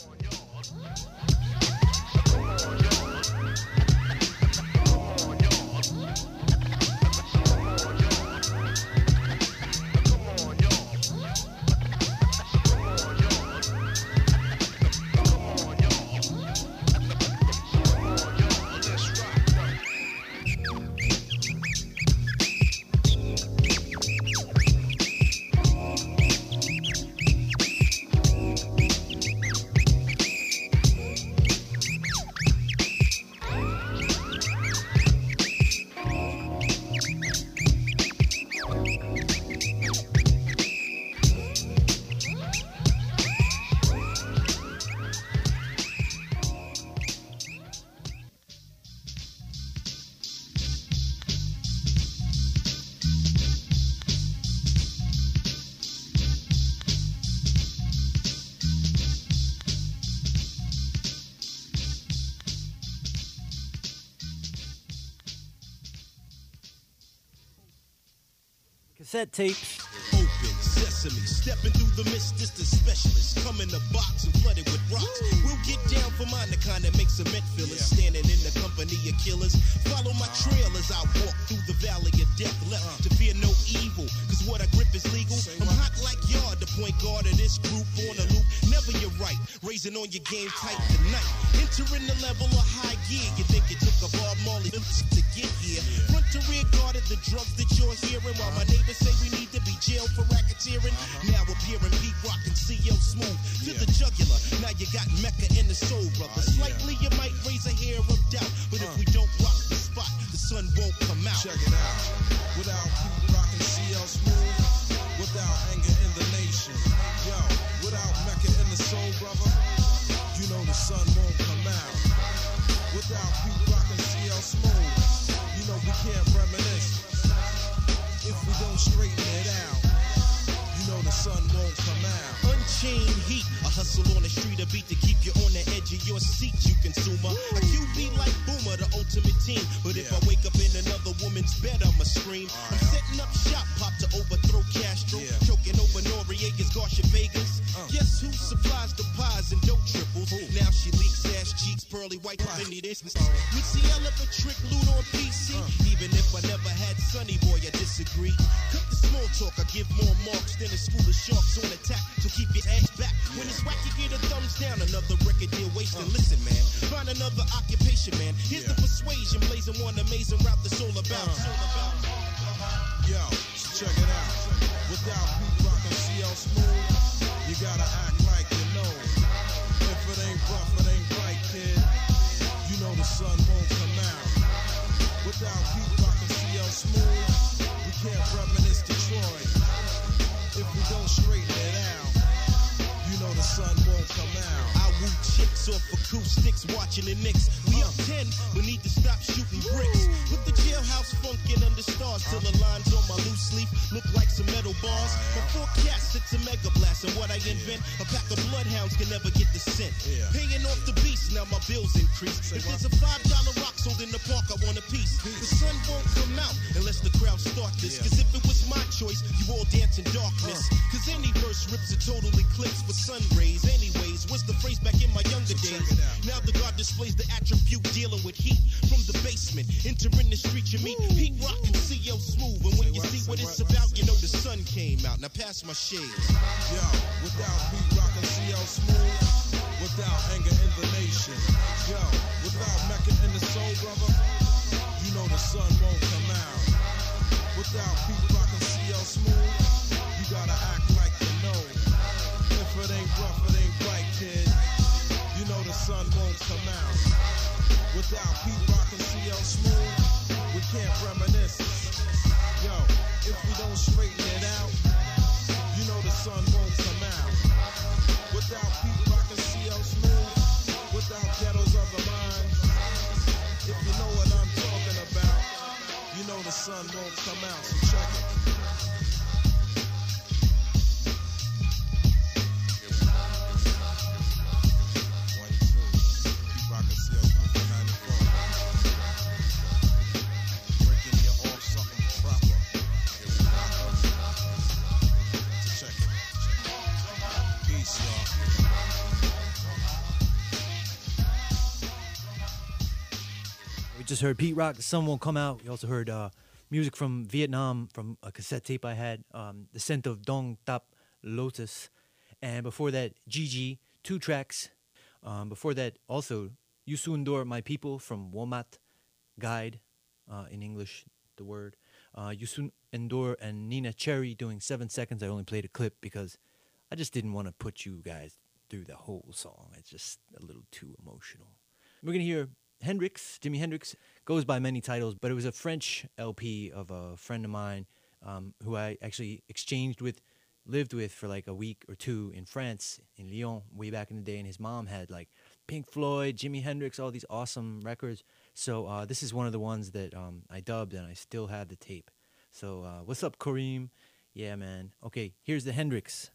Cassette tapes. Open sesame, stepping through the mist, it's the specialist. Come in the box and flooded with rocks. We'll get down for mine, the kind that makes cement fillers. Standing in the company of killers. Follow my trail as I walk through the valley of death. Left to fear no evil, cause what I grip is legal. I'm hot like yard, the point guard of this group on a loop. Never you're right, raising on your game tight tonight. Entering the level of high gear. You think it took a Bob Marley to get here. Front to rear guard of the drugs that you're hearing. While my neighbors say we need to be jailed for racketeering. Now appearing Pete Rock and C O Smooth to the jugular. Now you got Mecca in the soul, brother. Slightly you might raise a hair of doubt, but if we don't rock the spot, the sun won't come out. Check it out. Without Pete Rock and C L Smooth, without anger in the nation, yo, without Mecca in the soul, brother, you know the sun won't come out. Without Pete Rock and C L Smooth, you know we can't reminisce. If we don't straighten it out, you know the sun won't come out. Unchained heat, a hustle on the street, a beat to keep you on the edge of your seat, you consumer. A Q B like Boomer, the ultimate team. But if I wake up in another woman's bed, I'ma scream. I'm setting up shop, pop to overthrow Castro. Choking over Noriega's Garcia Vegas. Guess who supplies the pies and dough triples? Now she leaks ass cheeks, pearly white, Vinny this. Missy Ella a trick, loot on P C. Even if I never had Sonny Boy, I disagree. Cut the small talk, I give more marks than a school of sharks on attack. So keep your ass back. When it's whack, you get a thumbs down. Another record deal wasting. Listen, man, find another occupation, man. Here's the persuasion, blazing one amazing route that's all about. Yo, check it out. Without Pete Rock and C L Smooth, you gotta act like you know. If it ain't rough, it ain't right, kid. You know the sun won't come out. Without Pete Rock and C L Smooth, we can't reminisce Detroit. If we don't straighten it out, you know the sun won't come out. I woo chicks off acoustics, watching the Knicks. We up ten, but need to stop shooting bricks. Put the jailhouse funkin' under stars till the lines on my loose leaf look like some metal bars. My forecast, it's a mega blast, and what I invent, a pack of bloodhounds can never get the scent. Paying off the beast, now my bills increase. If there's a five dollar rock sold in the park, I want a piece. The sun won't come out unless the crowd start this. Cause if it was my choice, you all dance in darkness. Cause any verse rips a total eclipse for sun rays. Anyways, what's the phrase back in my younger days? Now the God displays the attribute dealing with heat. From the basement, entering the street, you meet Pete Rock and C O Smooth. And when you see what it's about, you know the sun came out. Now pass my shades. Yo, without Pete Rock and C L Smooth, without anger in the nation, yo, without Mecca in the soul, brother, you know the sun won't come out. Without Pete Rock and C L Smooth, you gotta act like you know. If it ain't rough, it ain't right, kid. You know the sun won't come out. Without Pete Rock and C L Smooth, we can't reminisce. Yo, if we don't straighten it out, you know the sun won't come out. Without Pete Rock and C L Smooth, without ghettos of the mind, if you know what I'm talking about, you know the sun won't come out. So check it. just heard Pete Rock, The Sun Won't Come Out. We also heard uh, music from Vietnam from a cassette tape I had, um, The Scent of Dong Tap Lotus. And before that, Gigi, two tracks. Um, before that, also, Yusundor, My People from Womat Guide, uh, in English, the word. Uh, Yusundor and Nina Cherry doing Seven Seconds. I only played a clip because I just didn't want to put you guys through the whole song. It's just a little too emotional. We're going to hear Hendrix. Jimi Hendrix goes by many titles, but it was a French L P of a friend of mine um, who I actually exchanged with, lived with for like a week or two in France, in Lyon, way back in the day, and his mom had like Pink Floyd, Jimi Hendrix, all these awesome records. So uh, this is one of the ones that um, I dubbed, and I still have the tape. So uh, what's up, Kareem? Yeah, man. Okay, here's the Hendrix.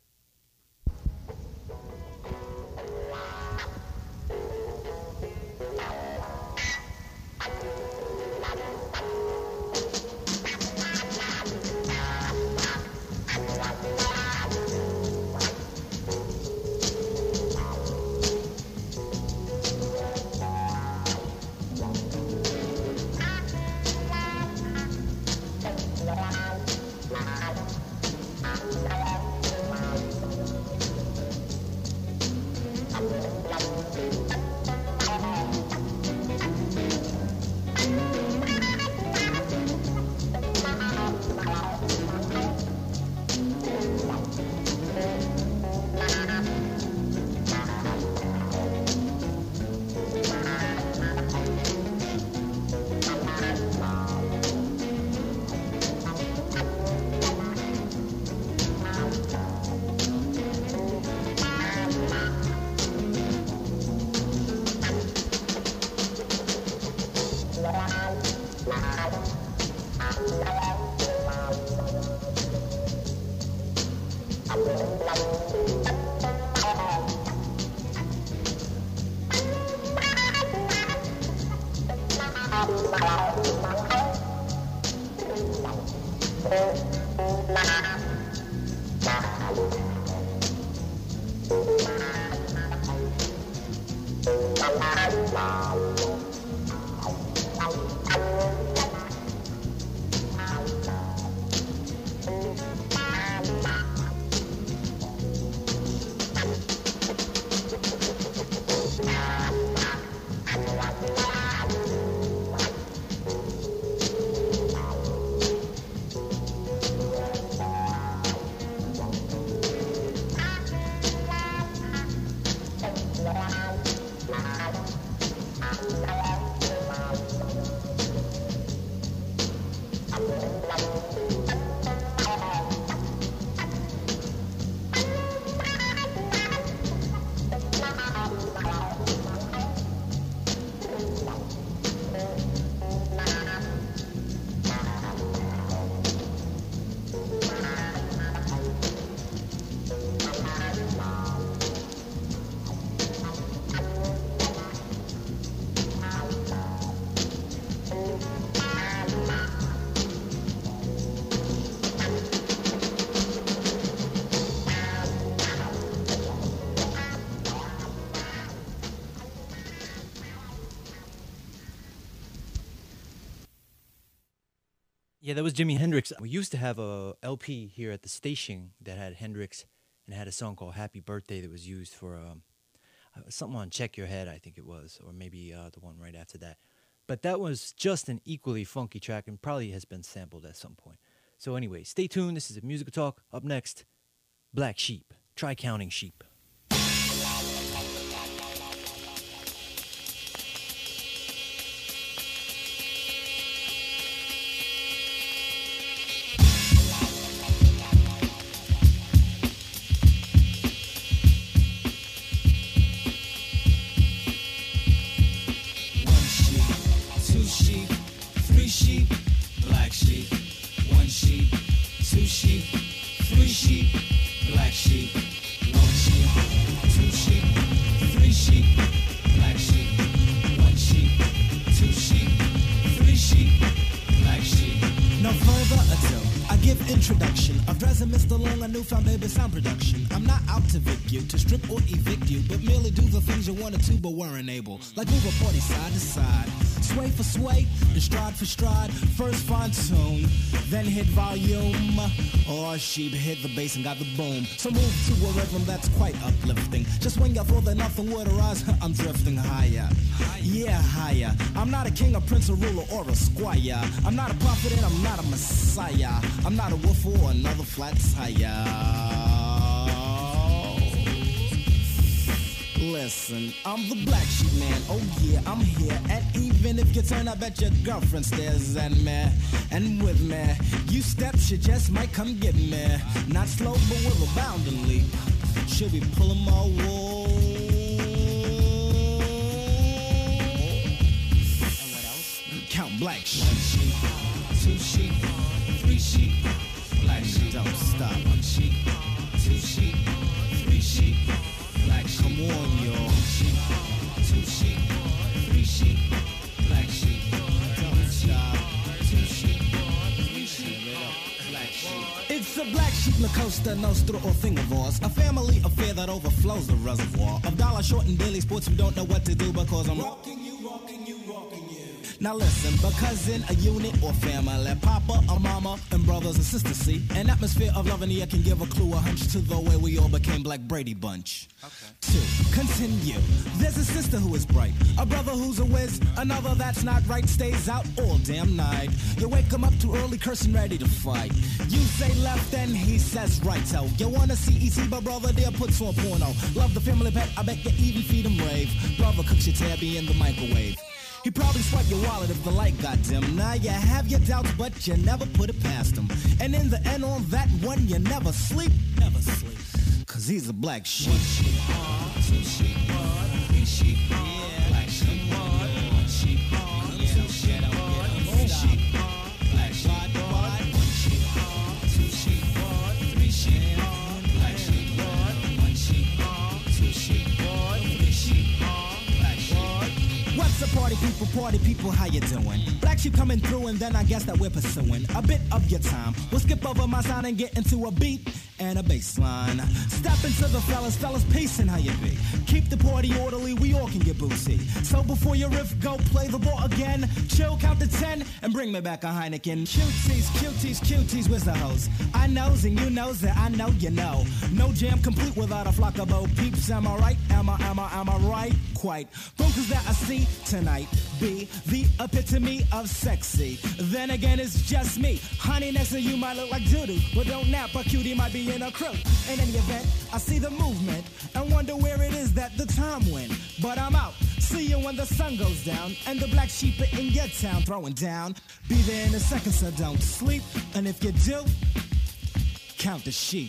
Yeah, that was Jimi Hendrix. We used to have a L P here at the station that had Hendrix, and it had a song called Happy Birthday that was used for um, something on Check Your Head, I think it was, or maybe uh, the one right after that. But that was just an equally funky track and probably has been sampled at some point. So anyway, stay tuned. This is a Musical Talk. Up next, Black Sheep. Try counting sheep. introduction of Drez and Mister Long, a newfound baby sound production. I'm not out to evict you, to strip or evict you, but merely do the things you wanted to but weren't able. Like move a party side to side, sway for sway, and stride for stride. First fine tune, then hit volume. Or sheep hit the bass and got the boom. So move to a rhythm that's quite uplifting. Just when you thought that nothing would arise, I'm drifting higher. Yeah, higher. I'm not a king, a prince, a ruler, or a squire. I'm not a prophet and I'm not a messiah. I'm not a wolf or another flat tire. Listen, I'm the black sheep man, oh yeah, I'm here. And even if you turn up at your girlfriend stares at me, and with me, you steps, you just might come get me. Not slow, but with a bounding leap. Should be pulling my wool. And what else? Count black sheep. Two sheep, three sheep, black sheep. Don't stop. One sheep, two sheep, three sheep. Black sheep. Come on, y'all. Sheep, two sheep, three sheep, black sheep. Don't stop. Two sheep, three sheep, black sheep. It's a black sheep, La Costa Nostra or Thingivores, a family affair that overflows the reservoir of dollar short and daily sports who don't know what to do because I'm rocking you, rocking you, rocking you. Now listen, because in a unit or family, papa, a mama, and brothers and sisters, see, an atmosphere of love in the air can give a clue, a hunch to the way we all became Black Brady Bunch. Okay. Two, continue. There's a sister who is bright, a brother who's a whiz, another that's not right, stays out all damn night. You wake him up too early, cursing, ready to fight. You say left and he says right, so you wanna see E T, but brother there puts on porno. Love the family pet, I bet you even feed him rave. Brother cooks your tabby in the microwave. He probably swiped your wallet if the light got dim. Now you have your doubts, but you never put it past him. And in the end on that one, you never sleep. Never sleep. Cause he's a black sheep. One sheep, uh, two sheep, uh, three sheep, uh, black sheep, uh, one sheep, uh, two sheep, uh, one sheep, uh, black sheep, uh, one sheep, uh, two sheep, uh, three sheep, uh, black sheep, uh, one sheep, uh, two sheep, uh, three sheep, uh, black sheep. What's the party people, party people, how you doing? Black sheep coming through and then I guess that we're pursuing a bit of your time. We'll skip over my sign and get into a beat and a bass line. Step into the fellas, fellas, pacing how you be. Keep the party orderly, we all can get boozy. So before your riff go, play the ball again. Chill, count to ten, and bring me back a Heineken. Cuties, cuties, cuties, where's the hose? I knows and you knows that I know you know. No jam complete without a flock of bo peeps. Am I right? Am I, am I, am I right? Quite. Bunkers that I see tonight be the epitome of sexy. Then again, it's just me. Honey, next to you might look like doo-doo, but don't nap, a cutie might be in a crew. In any event, I see the movement and wonder where it is that the time went. But I'm out. See you when the sun goes down and the black sheep are in your town throwing down. Be there in a second, so don't sleep. And if you do, count the sheep.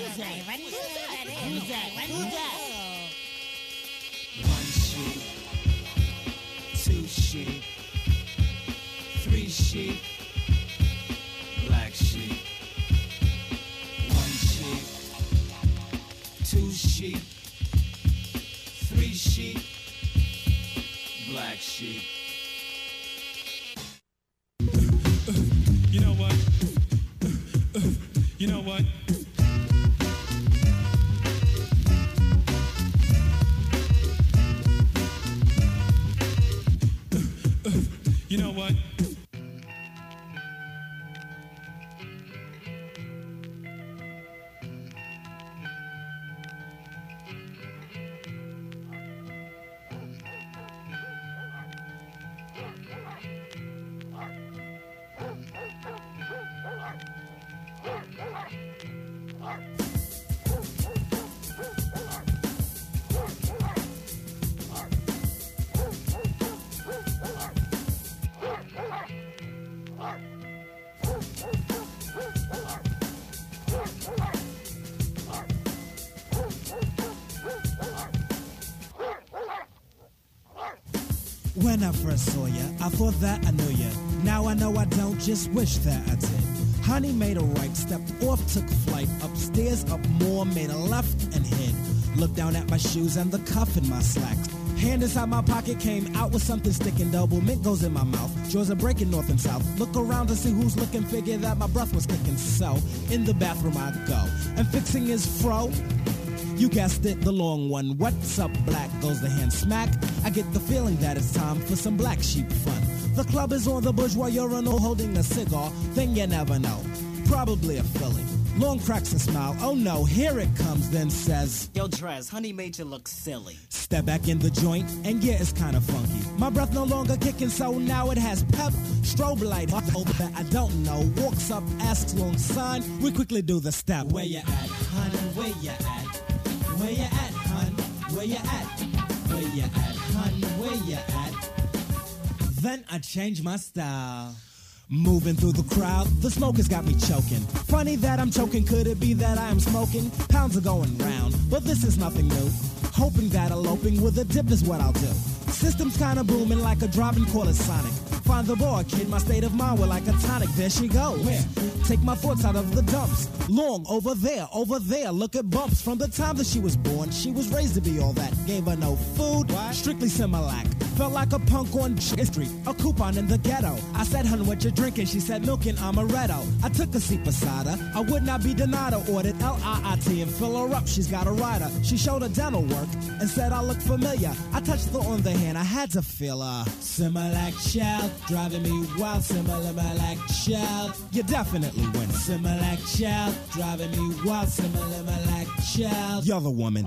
One sheep, two sheep, three sheep, black sheep. One sheep, two sheep, three sheep, black sheep. You know what? You know what? You know what? When I first saw ya, I thought that I knew ya. Now I know I don't, just wish that I did. Honey made a right, stepped off, took flight. Upstairs, up more, made a left and hid. Looked down at my shoes and the cuff in my slacks. Hand inside my pocket, came out with something sticking. Double mint goes in my mouth. Jaws are breaking north and south. Look around to see who's looking. Figure that my breath was kicking. So in the bathroom I go, and fixing his fro. You guessed it, the long one. What's up, black? Goes the hand smack. I get the feeling that it's time for some black sheep fun. The club is on the bourgeois urinal holding a cigar. Then you never know. Probably a filly. Long cracks a smile. Oh no, here it comes, then says, Yo, Drez, honey made you look silly. Step back in the joint, and yeah, it's kinda funky. My breath no longer kicking, so now it has pep. Strobe light, over that I don't know. Walks up, asks long sign. We quickly do the step. Where you at, hun? Where you at? Where you at, hun? Where you at? Where you at, hun? Where you at? Then I change my style. Moving through the crowd, the smoke has got me choking. Funny that I'm choking, could it be that I am smoking? Pounds are going round, but this is nothing new. Hoping that eloping with a dip is what I'll do. System's kinda booming like a driving call it Sonic. Find the bar, kid, my state of mind, we're like a tonic, there she goes. Where? Take my thoughts out of the dumps. Long, over there, over there, look at bumps. From the time that she was born, she was raised to be all that. Gave her no food, what? Strictly Similac. Felt like a punk on Chicken Street, a coupon in the ghetto. I said, hun, what you drinking? She said, milk and amaretto. I took a sip beside her, I would not be denied her. Ordered L I I T and fill her up, she's got a rider. She showed her dental work and said I look familiar. I touched her on the hand, I had to feel her. Similac child, driving me wild. Similac child, you definitely win. Similac child, driving me wild. Similac child, you're the woman.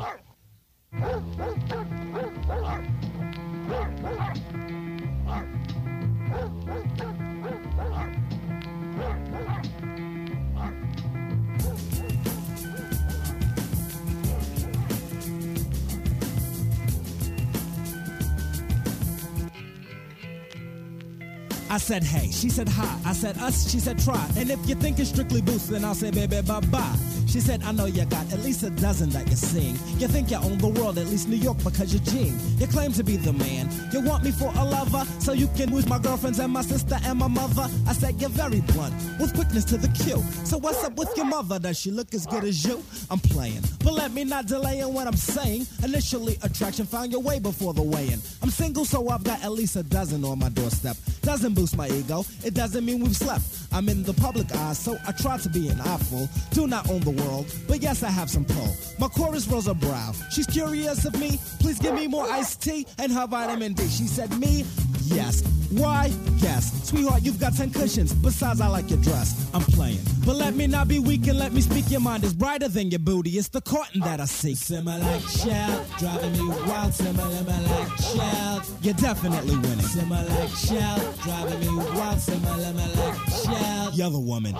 I said, hey, she said, hi. I said, us, she said, try. And if you think it's strictly boost, then I'll say, baby, bye-bye. She said, I know you got at least a dozen that you're seeing. You think you own the world, at least New York, because you're Gene. You claim to be the man. You want me for a lover, so you can lose my girlfriends and my sister and my mother. I said, you're very blunt, with quickness to the cue. So what's up with your mother? Does she look as good as you? I'm playing, but let me not delay in what I'm saying. Initially, attraction found your way before the weigh-in. I'm single, so I've got at least a dozen on my doorstep. Doesn't boost my ego, it doesn't mean we've slept. I'm in the public eye, so I try to be an eyeful. Do not own the world, but yes, I have some pull. My chorus rose a brow. She's curious of me. Please give me more iced tea and her vitamin D. She said, me? Yes. Why? Yes. Sweetheart, you've got ten cushions. Besides, I like your dress. I'm playing. But let me not be weak and let me speak. Your mind is brighter than your booty. It's the cotton that I seek. Similac child, driving me wild. Similac child, you're definitely winning. Similac child, driving me wild. Similac child, you're the woman.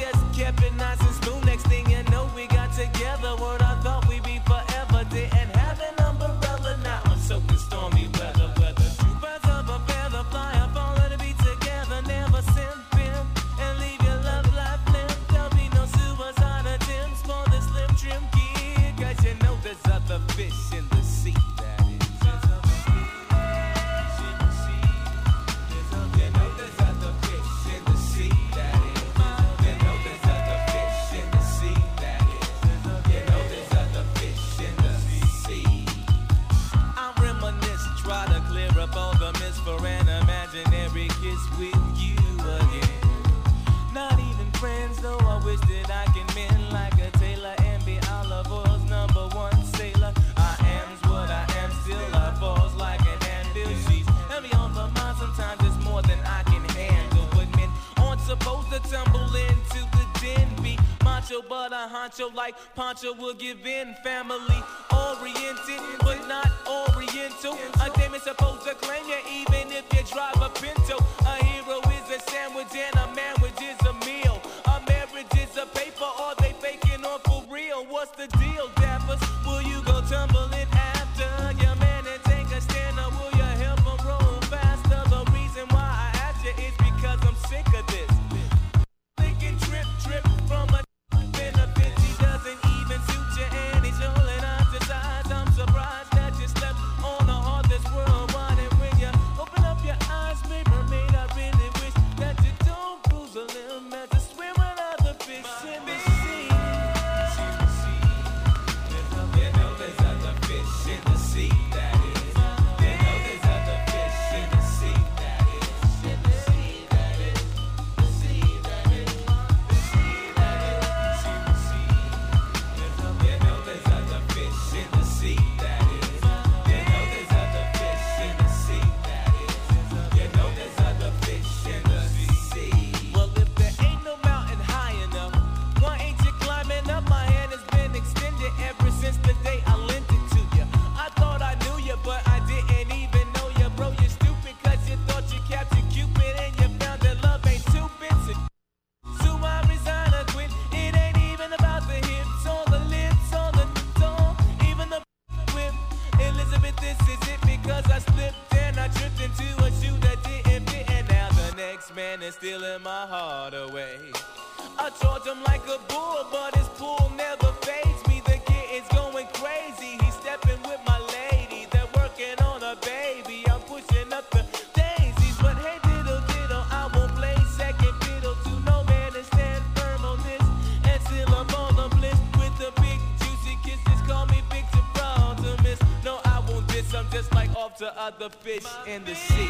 just kept it nice and smooth. Next thing you know, we got together. Word, I thought we'd be forever. Didn't have an umbrella, now I'm soaking stormy weather. Weather, two birds of a feather, fly up, all of the be together. Never simping and leave your love life limp. There'll be no suicide attempts for the slim trim kid. Cause you know there's other fish in the sea. That is. For an imaginary kiss with you again. Not even friends, though I wish that I can mend like a tailor and be Olive Oil's number one sailor. I am's what I am, still I falls like an anvil. She's heavy on my mind, sometimes it's more than I can handle. But men aren't supposed to tumble into the den. Be macho, but a honcho like Poncho will give in. Family oriented, but not oriental. A dame is supposed to claim you even if you drive a Pinto. A hero is a sandwich and a marriage is a meal. A marriage is a paper, or they faking or for real. What's the deal, dappers? Will you go tumbling after your man and take a stand, or will you help him roll faster? The reason why I ask you is because I'm sick of this. Thinking trip, trip from a benefit. He doesn't even suit you and he's holding on to sides. I'm surprised that you slept on the heart that's worldwide. And when you open up your eyes, baby mermaid, I really wish that you don't cruise a little mess to swim with other fish in the sea. You know there's other fish in the sea, that is. You know there's other fish in the sea, that is. In the sea, that is. The sea, that is. The sea, that is. You know there's other fish in the sea, that is. You know there's other fish in the sea, that is. You know there's other fish in the sea. Well, if there ain't no mountain high enough, why ain't you climbing up? My hand has been extended ever since the day I lent it to you. I thought I knew you, but I didn't even know you, bro. You're stupid cause you thought you captured Cupid and you found that love ain't two bits of. So I resign or quit. It ain't even about the hips or the lips or the tongue, even the whip. Elizabeth, this is it because I slipped and I tripped into a shoe that didn't fit, and now the next man is stealing my heart away. I charge him like a bull, but his pull never fades me. The kid is going crazy. He's stepping with my lady. They're working on a baby. I'm pushing up the daisies, but hey, diddle diddle, I won't play second fiddle to no man and stand firm on this and seal up all the bliss with the big juicy kiss. Just call me big surprise to miss. No, I won't diss. I'm just like off to other fish in the sea.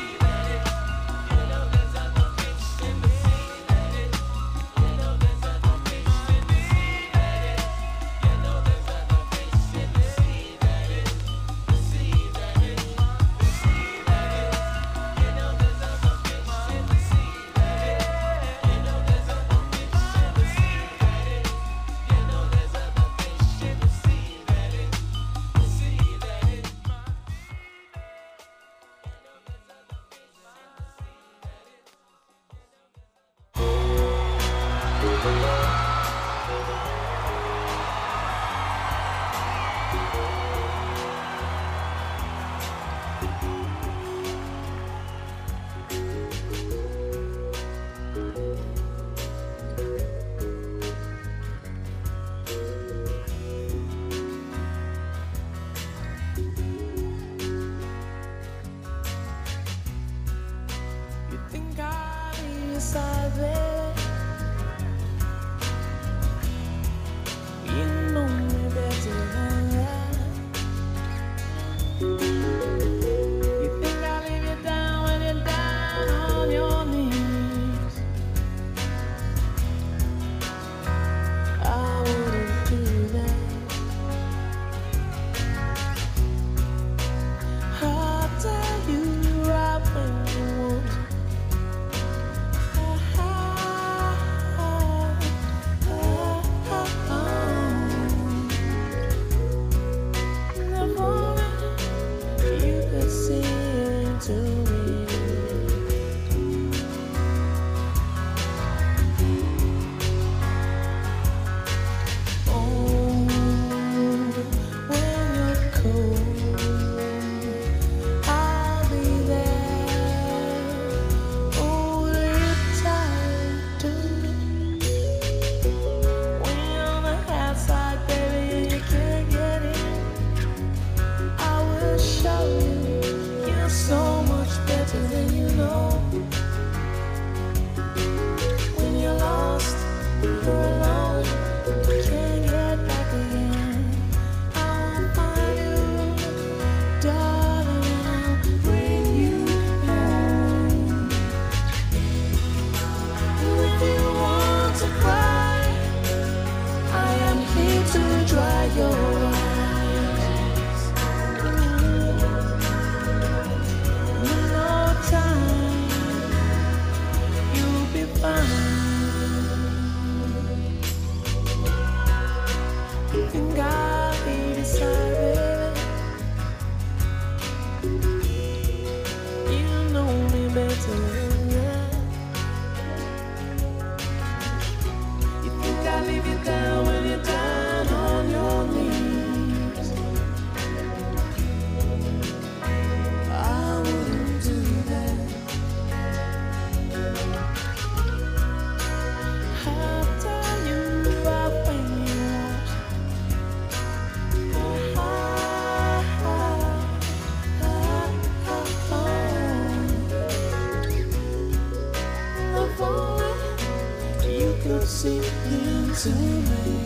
into me.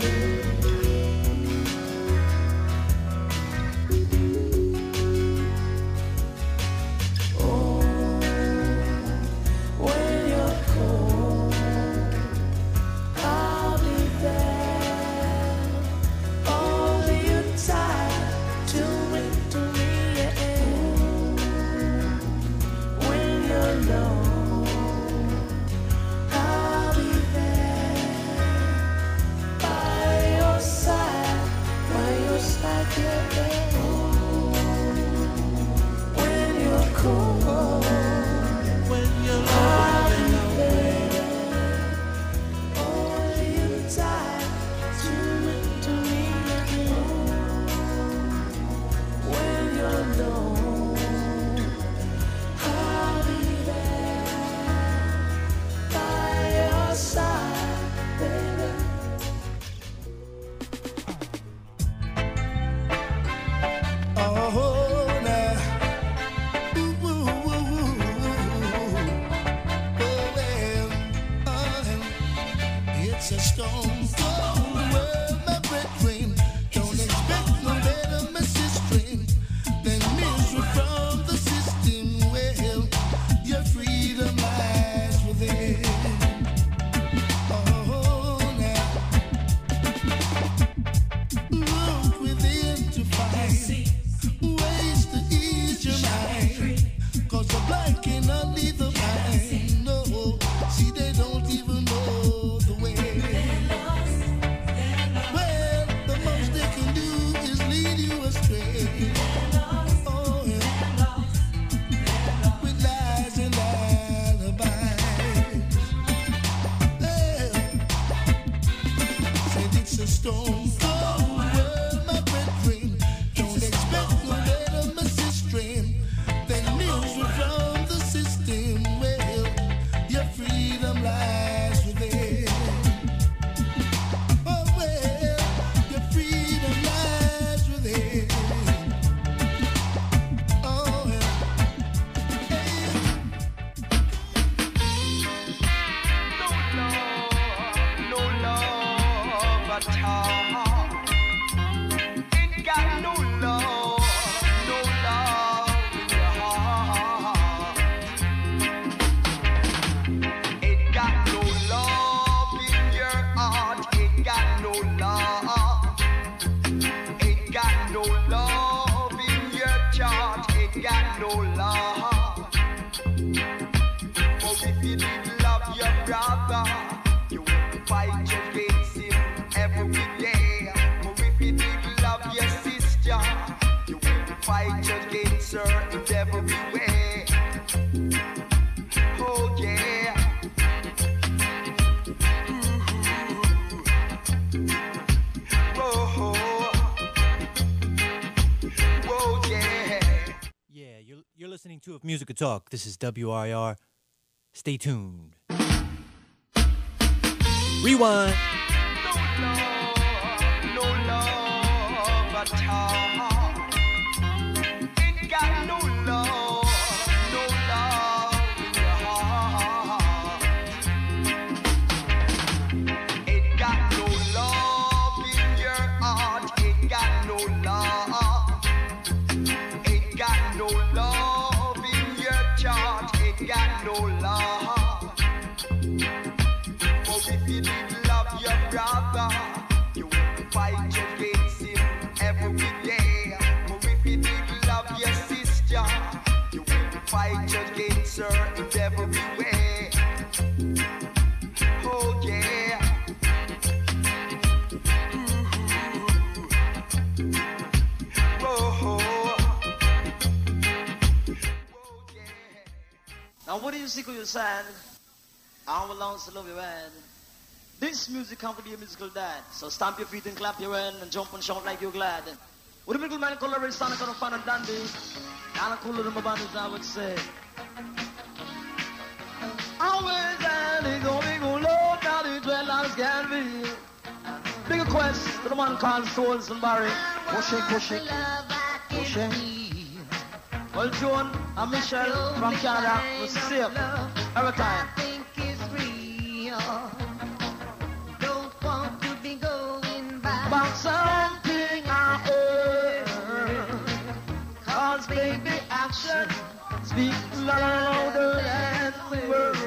Oh, when you're cold, I'll be there. Only you tied to it to me. When you're low, I'll be there by your side, by your side, yeah. When you're cold, when you're low, I'll be there. Only you tied to it to me again. When you're low, I'll be there by your side, baby. Oh, now. Ooh, ooh, ooh, ooh, ooh. Oh, well, oh, it's a storm. Oh, well, my brethren, don't expect no better message than misery from the system. Well, your freedom lies within. Oh, now. Look within to find ways to ease your mind. Cause the blind cannot lead the blind. No, see, they don't even know the way. Well, the most they can do is lead you astray. Oh, yeah. With lies and alibis. Well, said it's a storm. Oh, well, my brethren, don't expect no better message than misery from the system. Well, your freedom lies within. Oh, well, your freedom lies within. Oh, yeah. No love at all. Ain't got no love, no love in your heart. Ain't got no love in your heart. Ain't got no love. Ain't got no love in your chart. Ain't got no love. Oh, if you did love your brother, you would fight against him every day. Oh, if you did love your sister, you would fight against her in every way. Oh, yeah. Whoa, whoa, yeah. Yeah, you're, you're listening to Music Talk. This is W R I R. Stay tuned. Rewind. No love at all. Ain't got no love, no love in your heart. Ain't got no love in your heart. Ain't got no love. Ain't got no love in your chart. Ain't got no love. Oh, if you did love your brother, you would fight against him every day. Oh, if you did love your sister, you would fight against her in every way. Oh, yeah. Whoa. Now what do you seek with your side? I belongs to love your hand. This music come to be a musical dad. So stamp your feet and clap your hand and jump and shout like you're glad. With a little man called Red Sonic on a fun and dandy. And a cooler than my bandits, I would say. Always and going go low down the dreadlocks can be. Big request to the man called Souls and Barry. Push it, push it, push it. Well, Joan and Michelle from Canada was safe every time. Don't about something I heard. Cause baby action speak louder than words.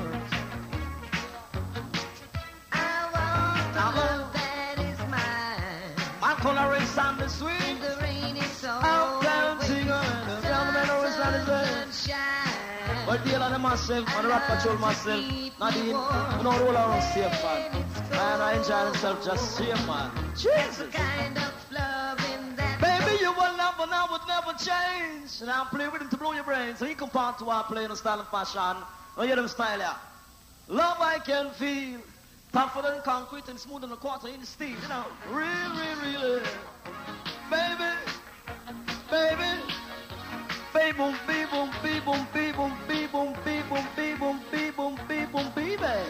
I want the love that is mine. My color is on the swing. The rain is so I'm dancing on the gentleman always on the sunshine. But deal on myself, on the rap patrol myself. Nadine, you know, roll around safe, man. Man, I enjoy myself just safe, man. Jesus. Kind of love in that baby, you will never, never, would never change. And I'll play with him to blow your brain. So he can part to our play in a style and fashion. Oh, you them style, yeah. Love I can feel. Tougher than concrete and smooth than a quarter in steel. You know, real, real, real. Baby, baby. Baby, boom, baby, boom, baby, boom, baby, boom, baby, boom, baby, boom, baby, boom, baby, boom, baby, boom, baby.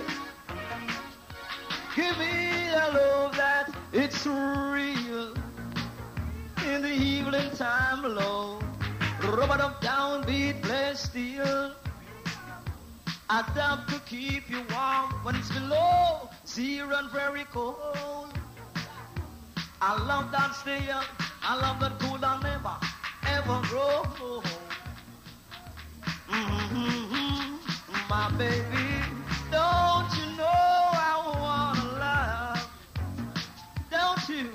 Give me a love that it's real. In the evening time low, rubber up downbeat, play steel. Adapt to keep you warm when it's below zero and very cold. I love that stay young, I love that cool and never ever grow. Mm-hmm, my baby, don't you know I wanna love? Don't you?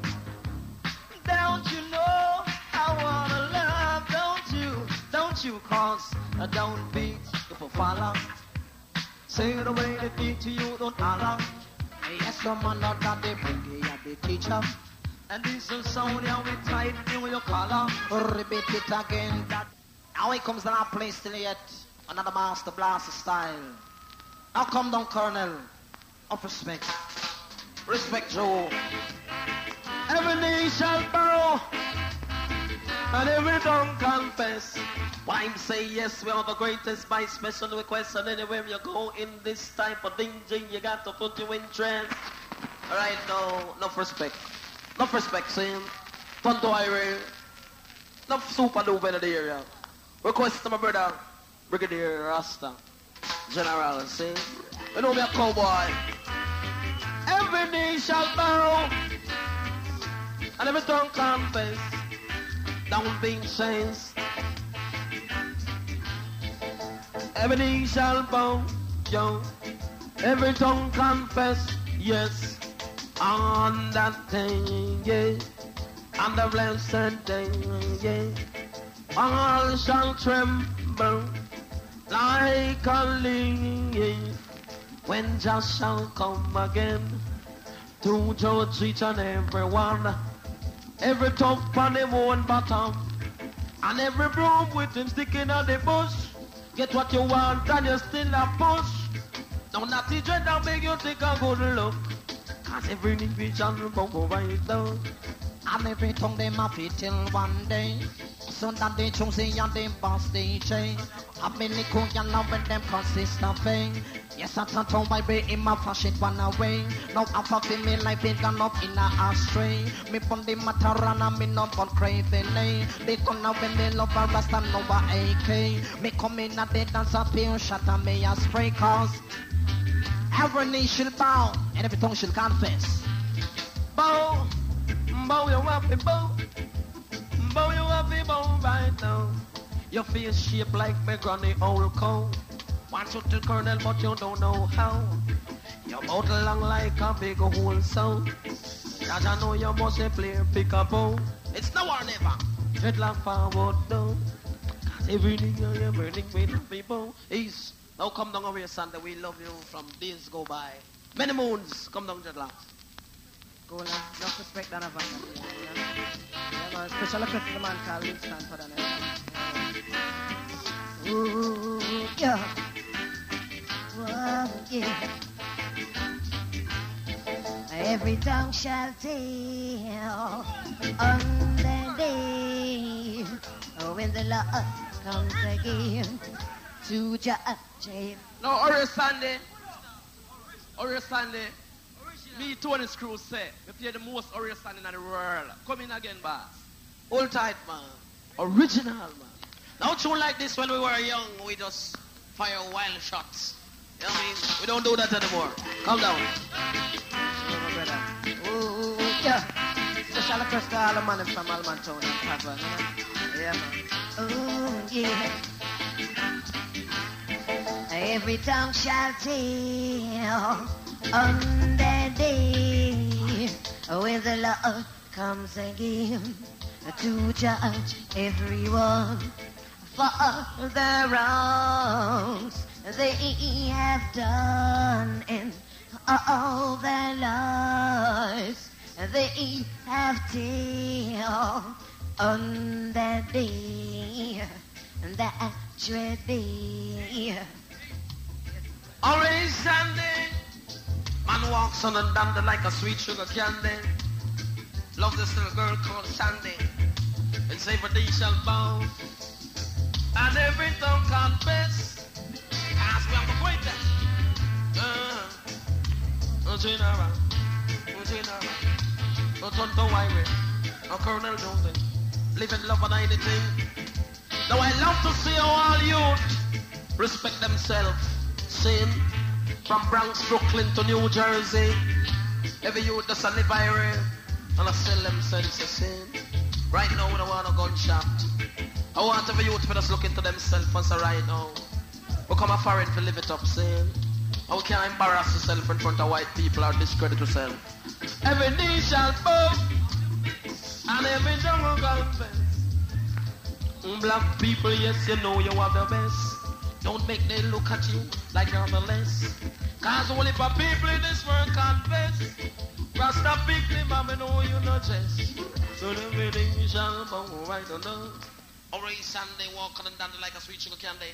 Don't you know I wanna love? Don't you? Don't you? Cause I don't beat if I follow. Say the way they beat to you, don't holler. Yes, the man not that they bring you, the teacher. And this is sound how we tight in your collar. Repeat it again. That now it comes to our place till yet. Another master blaster style. Now come down, Colonel. Of respect. Respect, Joe. Every knee shall bow, and every tongue confess. Why him say yes, we are the greatest by special request. And anywhere you go in this type of thing, you got to put you in trance. Alright, no, enough respect. Enough respect, saying. Tonto Irie. Enough super duper in the area. Request to my brother, Brigadier Rasta. General, see? You know me a cowboy. Every knee shall bow, and every tongue confess. Down being chains. Every knee shall bow, yo. Every tongue confess, yes. On that thing, yeah. On the blessed day, yeah. All shall tremble like a leaf when just shall come again to judge each and every one. Every top on him own bottom, and every broom with him sticking on the bush. Get what you want and you still a push. Don't not the dread that make you take a good look. Cause every individual will go right down. And every tongue they must fit till one day. So that they choose the and they boss they change. I've been the cool and love with them consistent thing. Yes, I can't tell my brain in my flash it one away. Now I'm fucking me like it gone up in a ashtray. Me pon the matarana, me not on crazy lane. They gonna when they love a rasta, no A K. Me come in at the dance, a pure shot and me a spray. Cause every knee shall bow, and every tongue shall confess. Bow, bow your happy bow. Bow your happy bow right now. Your face shaped like me granny old cow. Want you to Colonel, but you don't know how. Your mouth long like a big hole sound. Cause I know you must play pick a bow. It's now or never. Dreadlock forward down. Cause everything you're burning with people is. Now come down over here, Sunday. We love you from days go by. Many moons. Come down, Dreadlock. Go on, enough respect that I've got. Yeah, man. Special request to the man called Winston for that. Ooh, yeah. Whoa, yeah. Every tongue shall tell on the day when the Lord comes again to judge. No, Ori Sunday. Ori Sunday. Me, Tony Screw say, we play the most Ori Sunday in the world. Come in again, boss. Old tight, man. Original, man. Now, tune like this when we were young, we just fire wild shots. You know what I mean? We don't do that anymore. Calm down. Ooh, Yeah. Special request to all the man from Almantown and Tavern. Yeah, man. Oh, yeah. Every tongue shall tell on that day when the Lord comes again to judge everyone for the wrongs they have done and all their lives they have tell on that day, that dread day. Already standing, man walks on and dander like a sweet sugar candy. Love this little girl called Sandy, and say for thee shall bow, and every tongue confess, as we have the greatest. Uh, General, General, no Tonto Wyrie, no Colonel Johnson, living love and anything. Now I love to see how all youth respect themselves. Sin from Bronx, Brooklyn to New Jersey. Every youth does a live area and I sell themselves a sin. Right now we don't want a gunshot. I want every youth to just look into themselves and say right now, we come a foreign to live it up, sin. And we can't embarrass ourselves in front of white people or discredit ourselves. Every knee shall bow and every tongue will confess. Black people, yes, you know you are the best. Don't make them look at you like you're the less. Cause only for people in this world confess. Rasta people, mama, know you not just. So everything shall bow right on us. Already Sunday walking and dancing like a sweet sugar candy.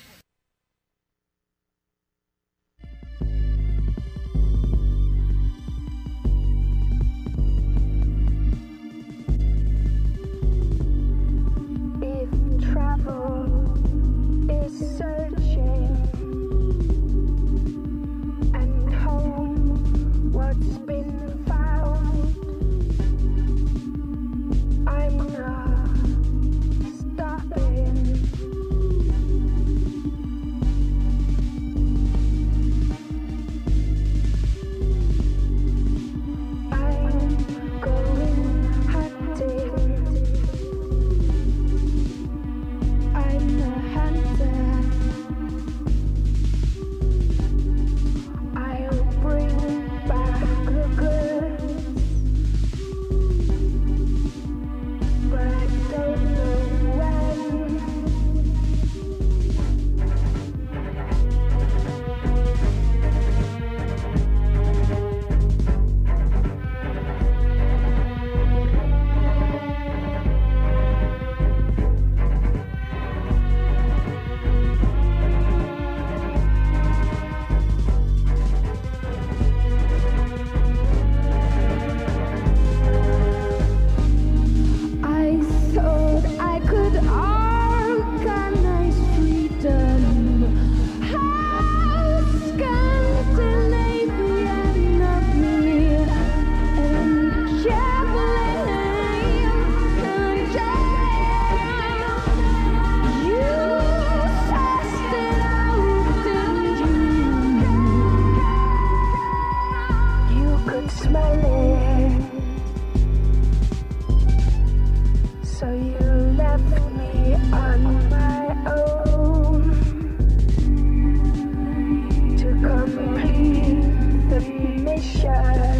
If travel is searching and home what's been found, I'm not stopping. I'm going hunting. I'm a hunter. I'll bring back the goods, but I don't know when. I thought I could organize freedom. How Scandinavian of me, and traveling and dying. You sussed it out, didn't you? You could smell it. So you left me on my own to complete the mission.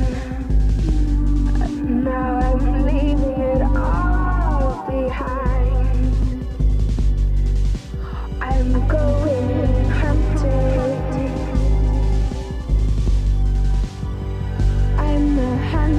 Now I'm leaving it all behind. I'm going hunting. I'm a hunter.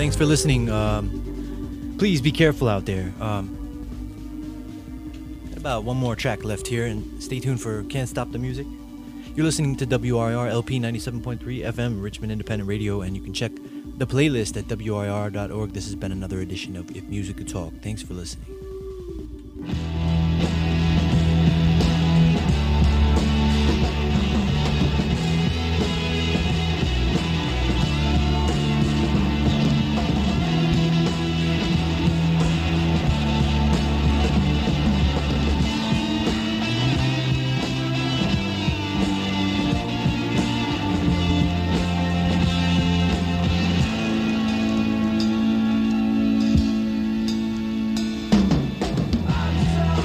thanks for listening. Um, please be careful out there. Um, got about one more track left here, and stay tuned for Can't Stop the Music. You're listening to W R I R L P ninety-seven point three F M, Richmond Independent Radio, and you can check the playlist at W R I R dot org. This has been another edition of If Music Could Talk. Thanks for listening. I'm so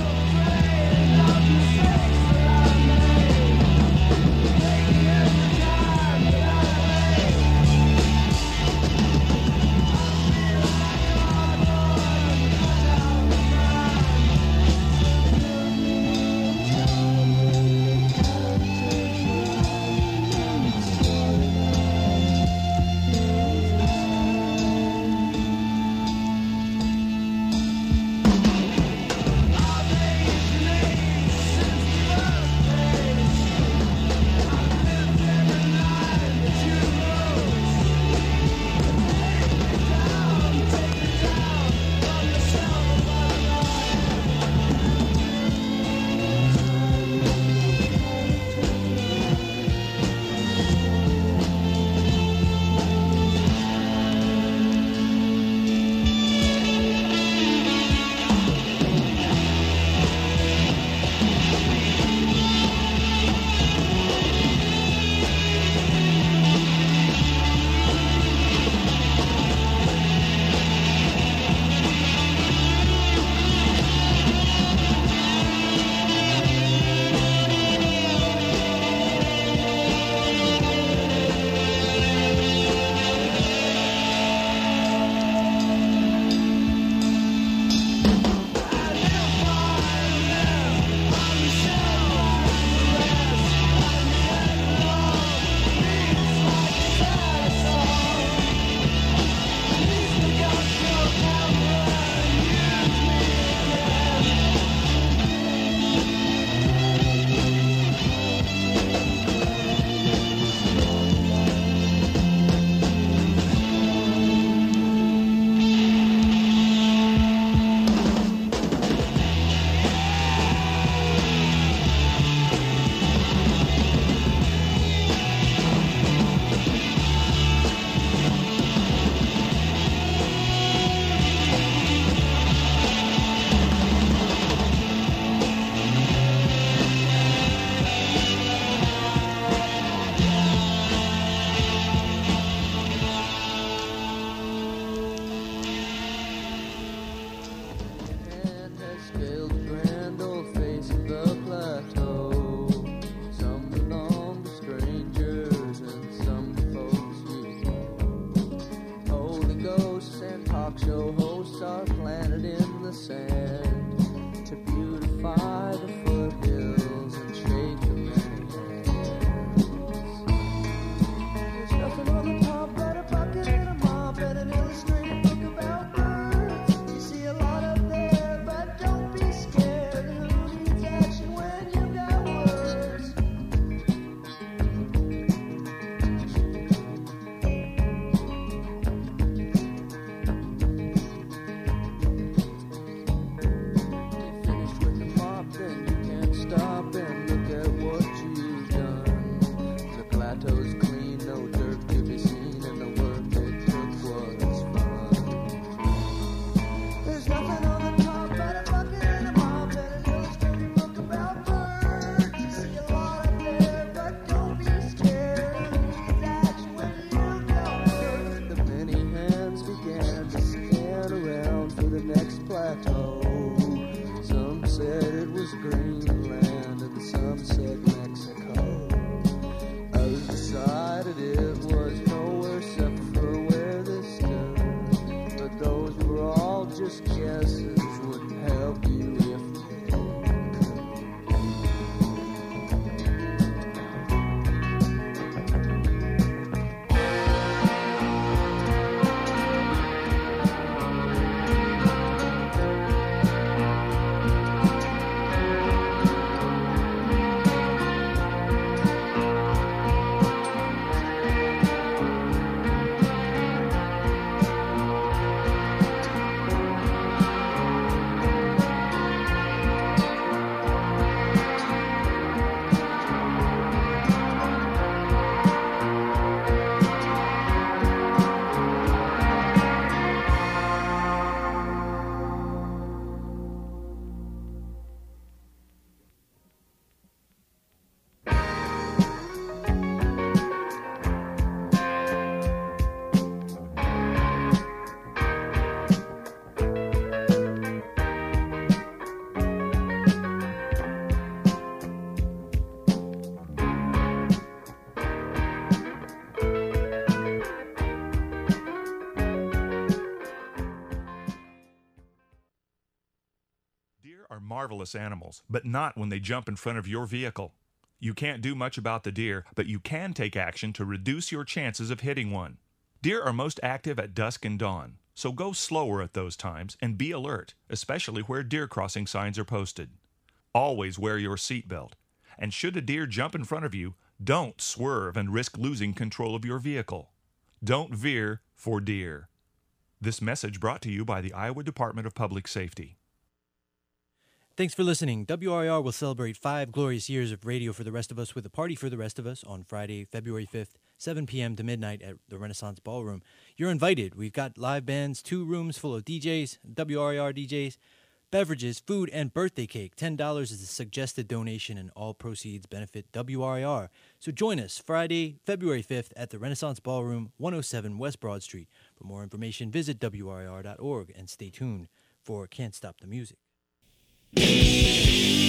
marvelous animals, but not when they jump in front of your vehicle. You can't do much about the deer, but you can take action to reduce your chances of hitting one. Deer are most active at dusk and dawn, so go slower at those times and be alert, especially where deer crossing signs are posted. Always wear your seatbelt, and should a deer jump in front of you, don't swerve and risk losing control of your vehicle. Don't veer for deer. This message brought to you by the Iowa Department of Public Safety. Thanks for listening. W R I R will celebrate five glorious years of radio for the rest of us with a party for the rest of us on Friday, February fifth, seven p.m. to midnight at the Renaissance Ballroom. You're invited. We've got live bands, two rooms full of D Js, W R I R D Js, beverages, food, and birthday cake. ten dollars is the suggested donation, and all proceeds benefit W R I R. So join us Friday, February fifth at the Renaissance Ballroom, one oh seven West Broad Street. For more information, visit W R I R dot org and stay tuned for Can't Stop the Music.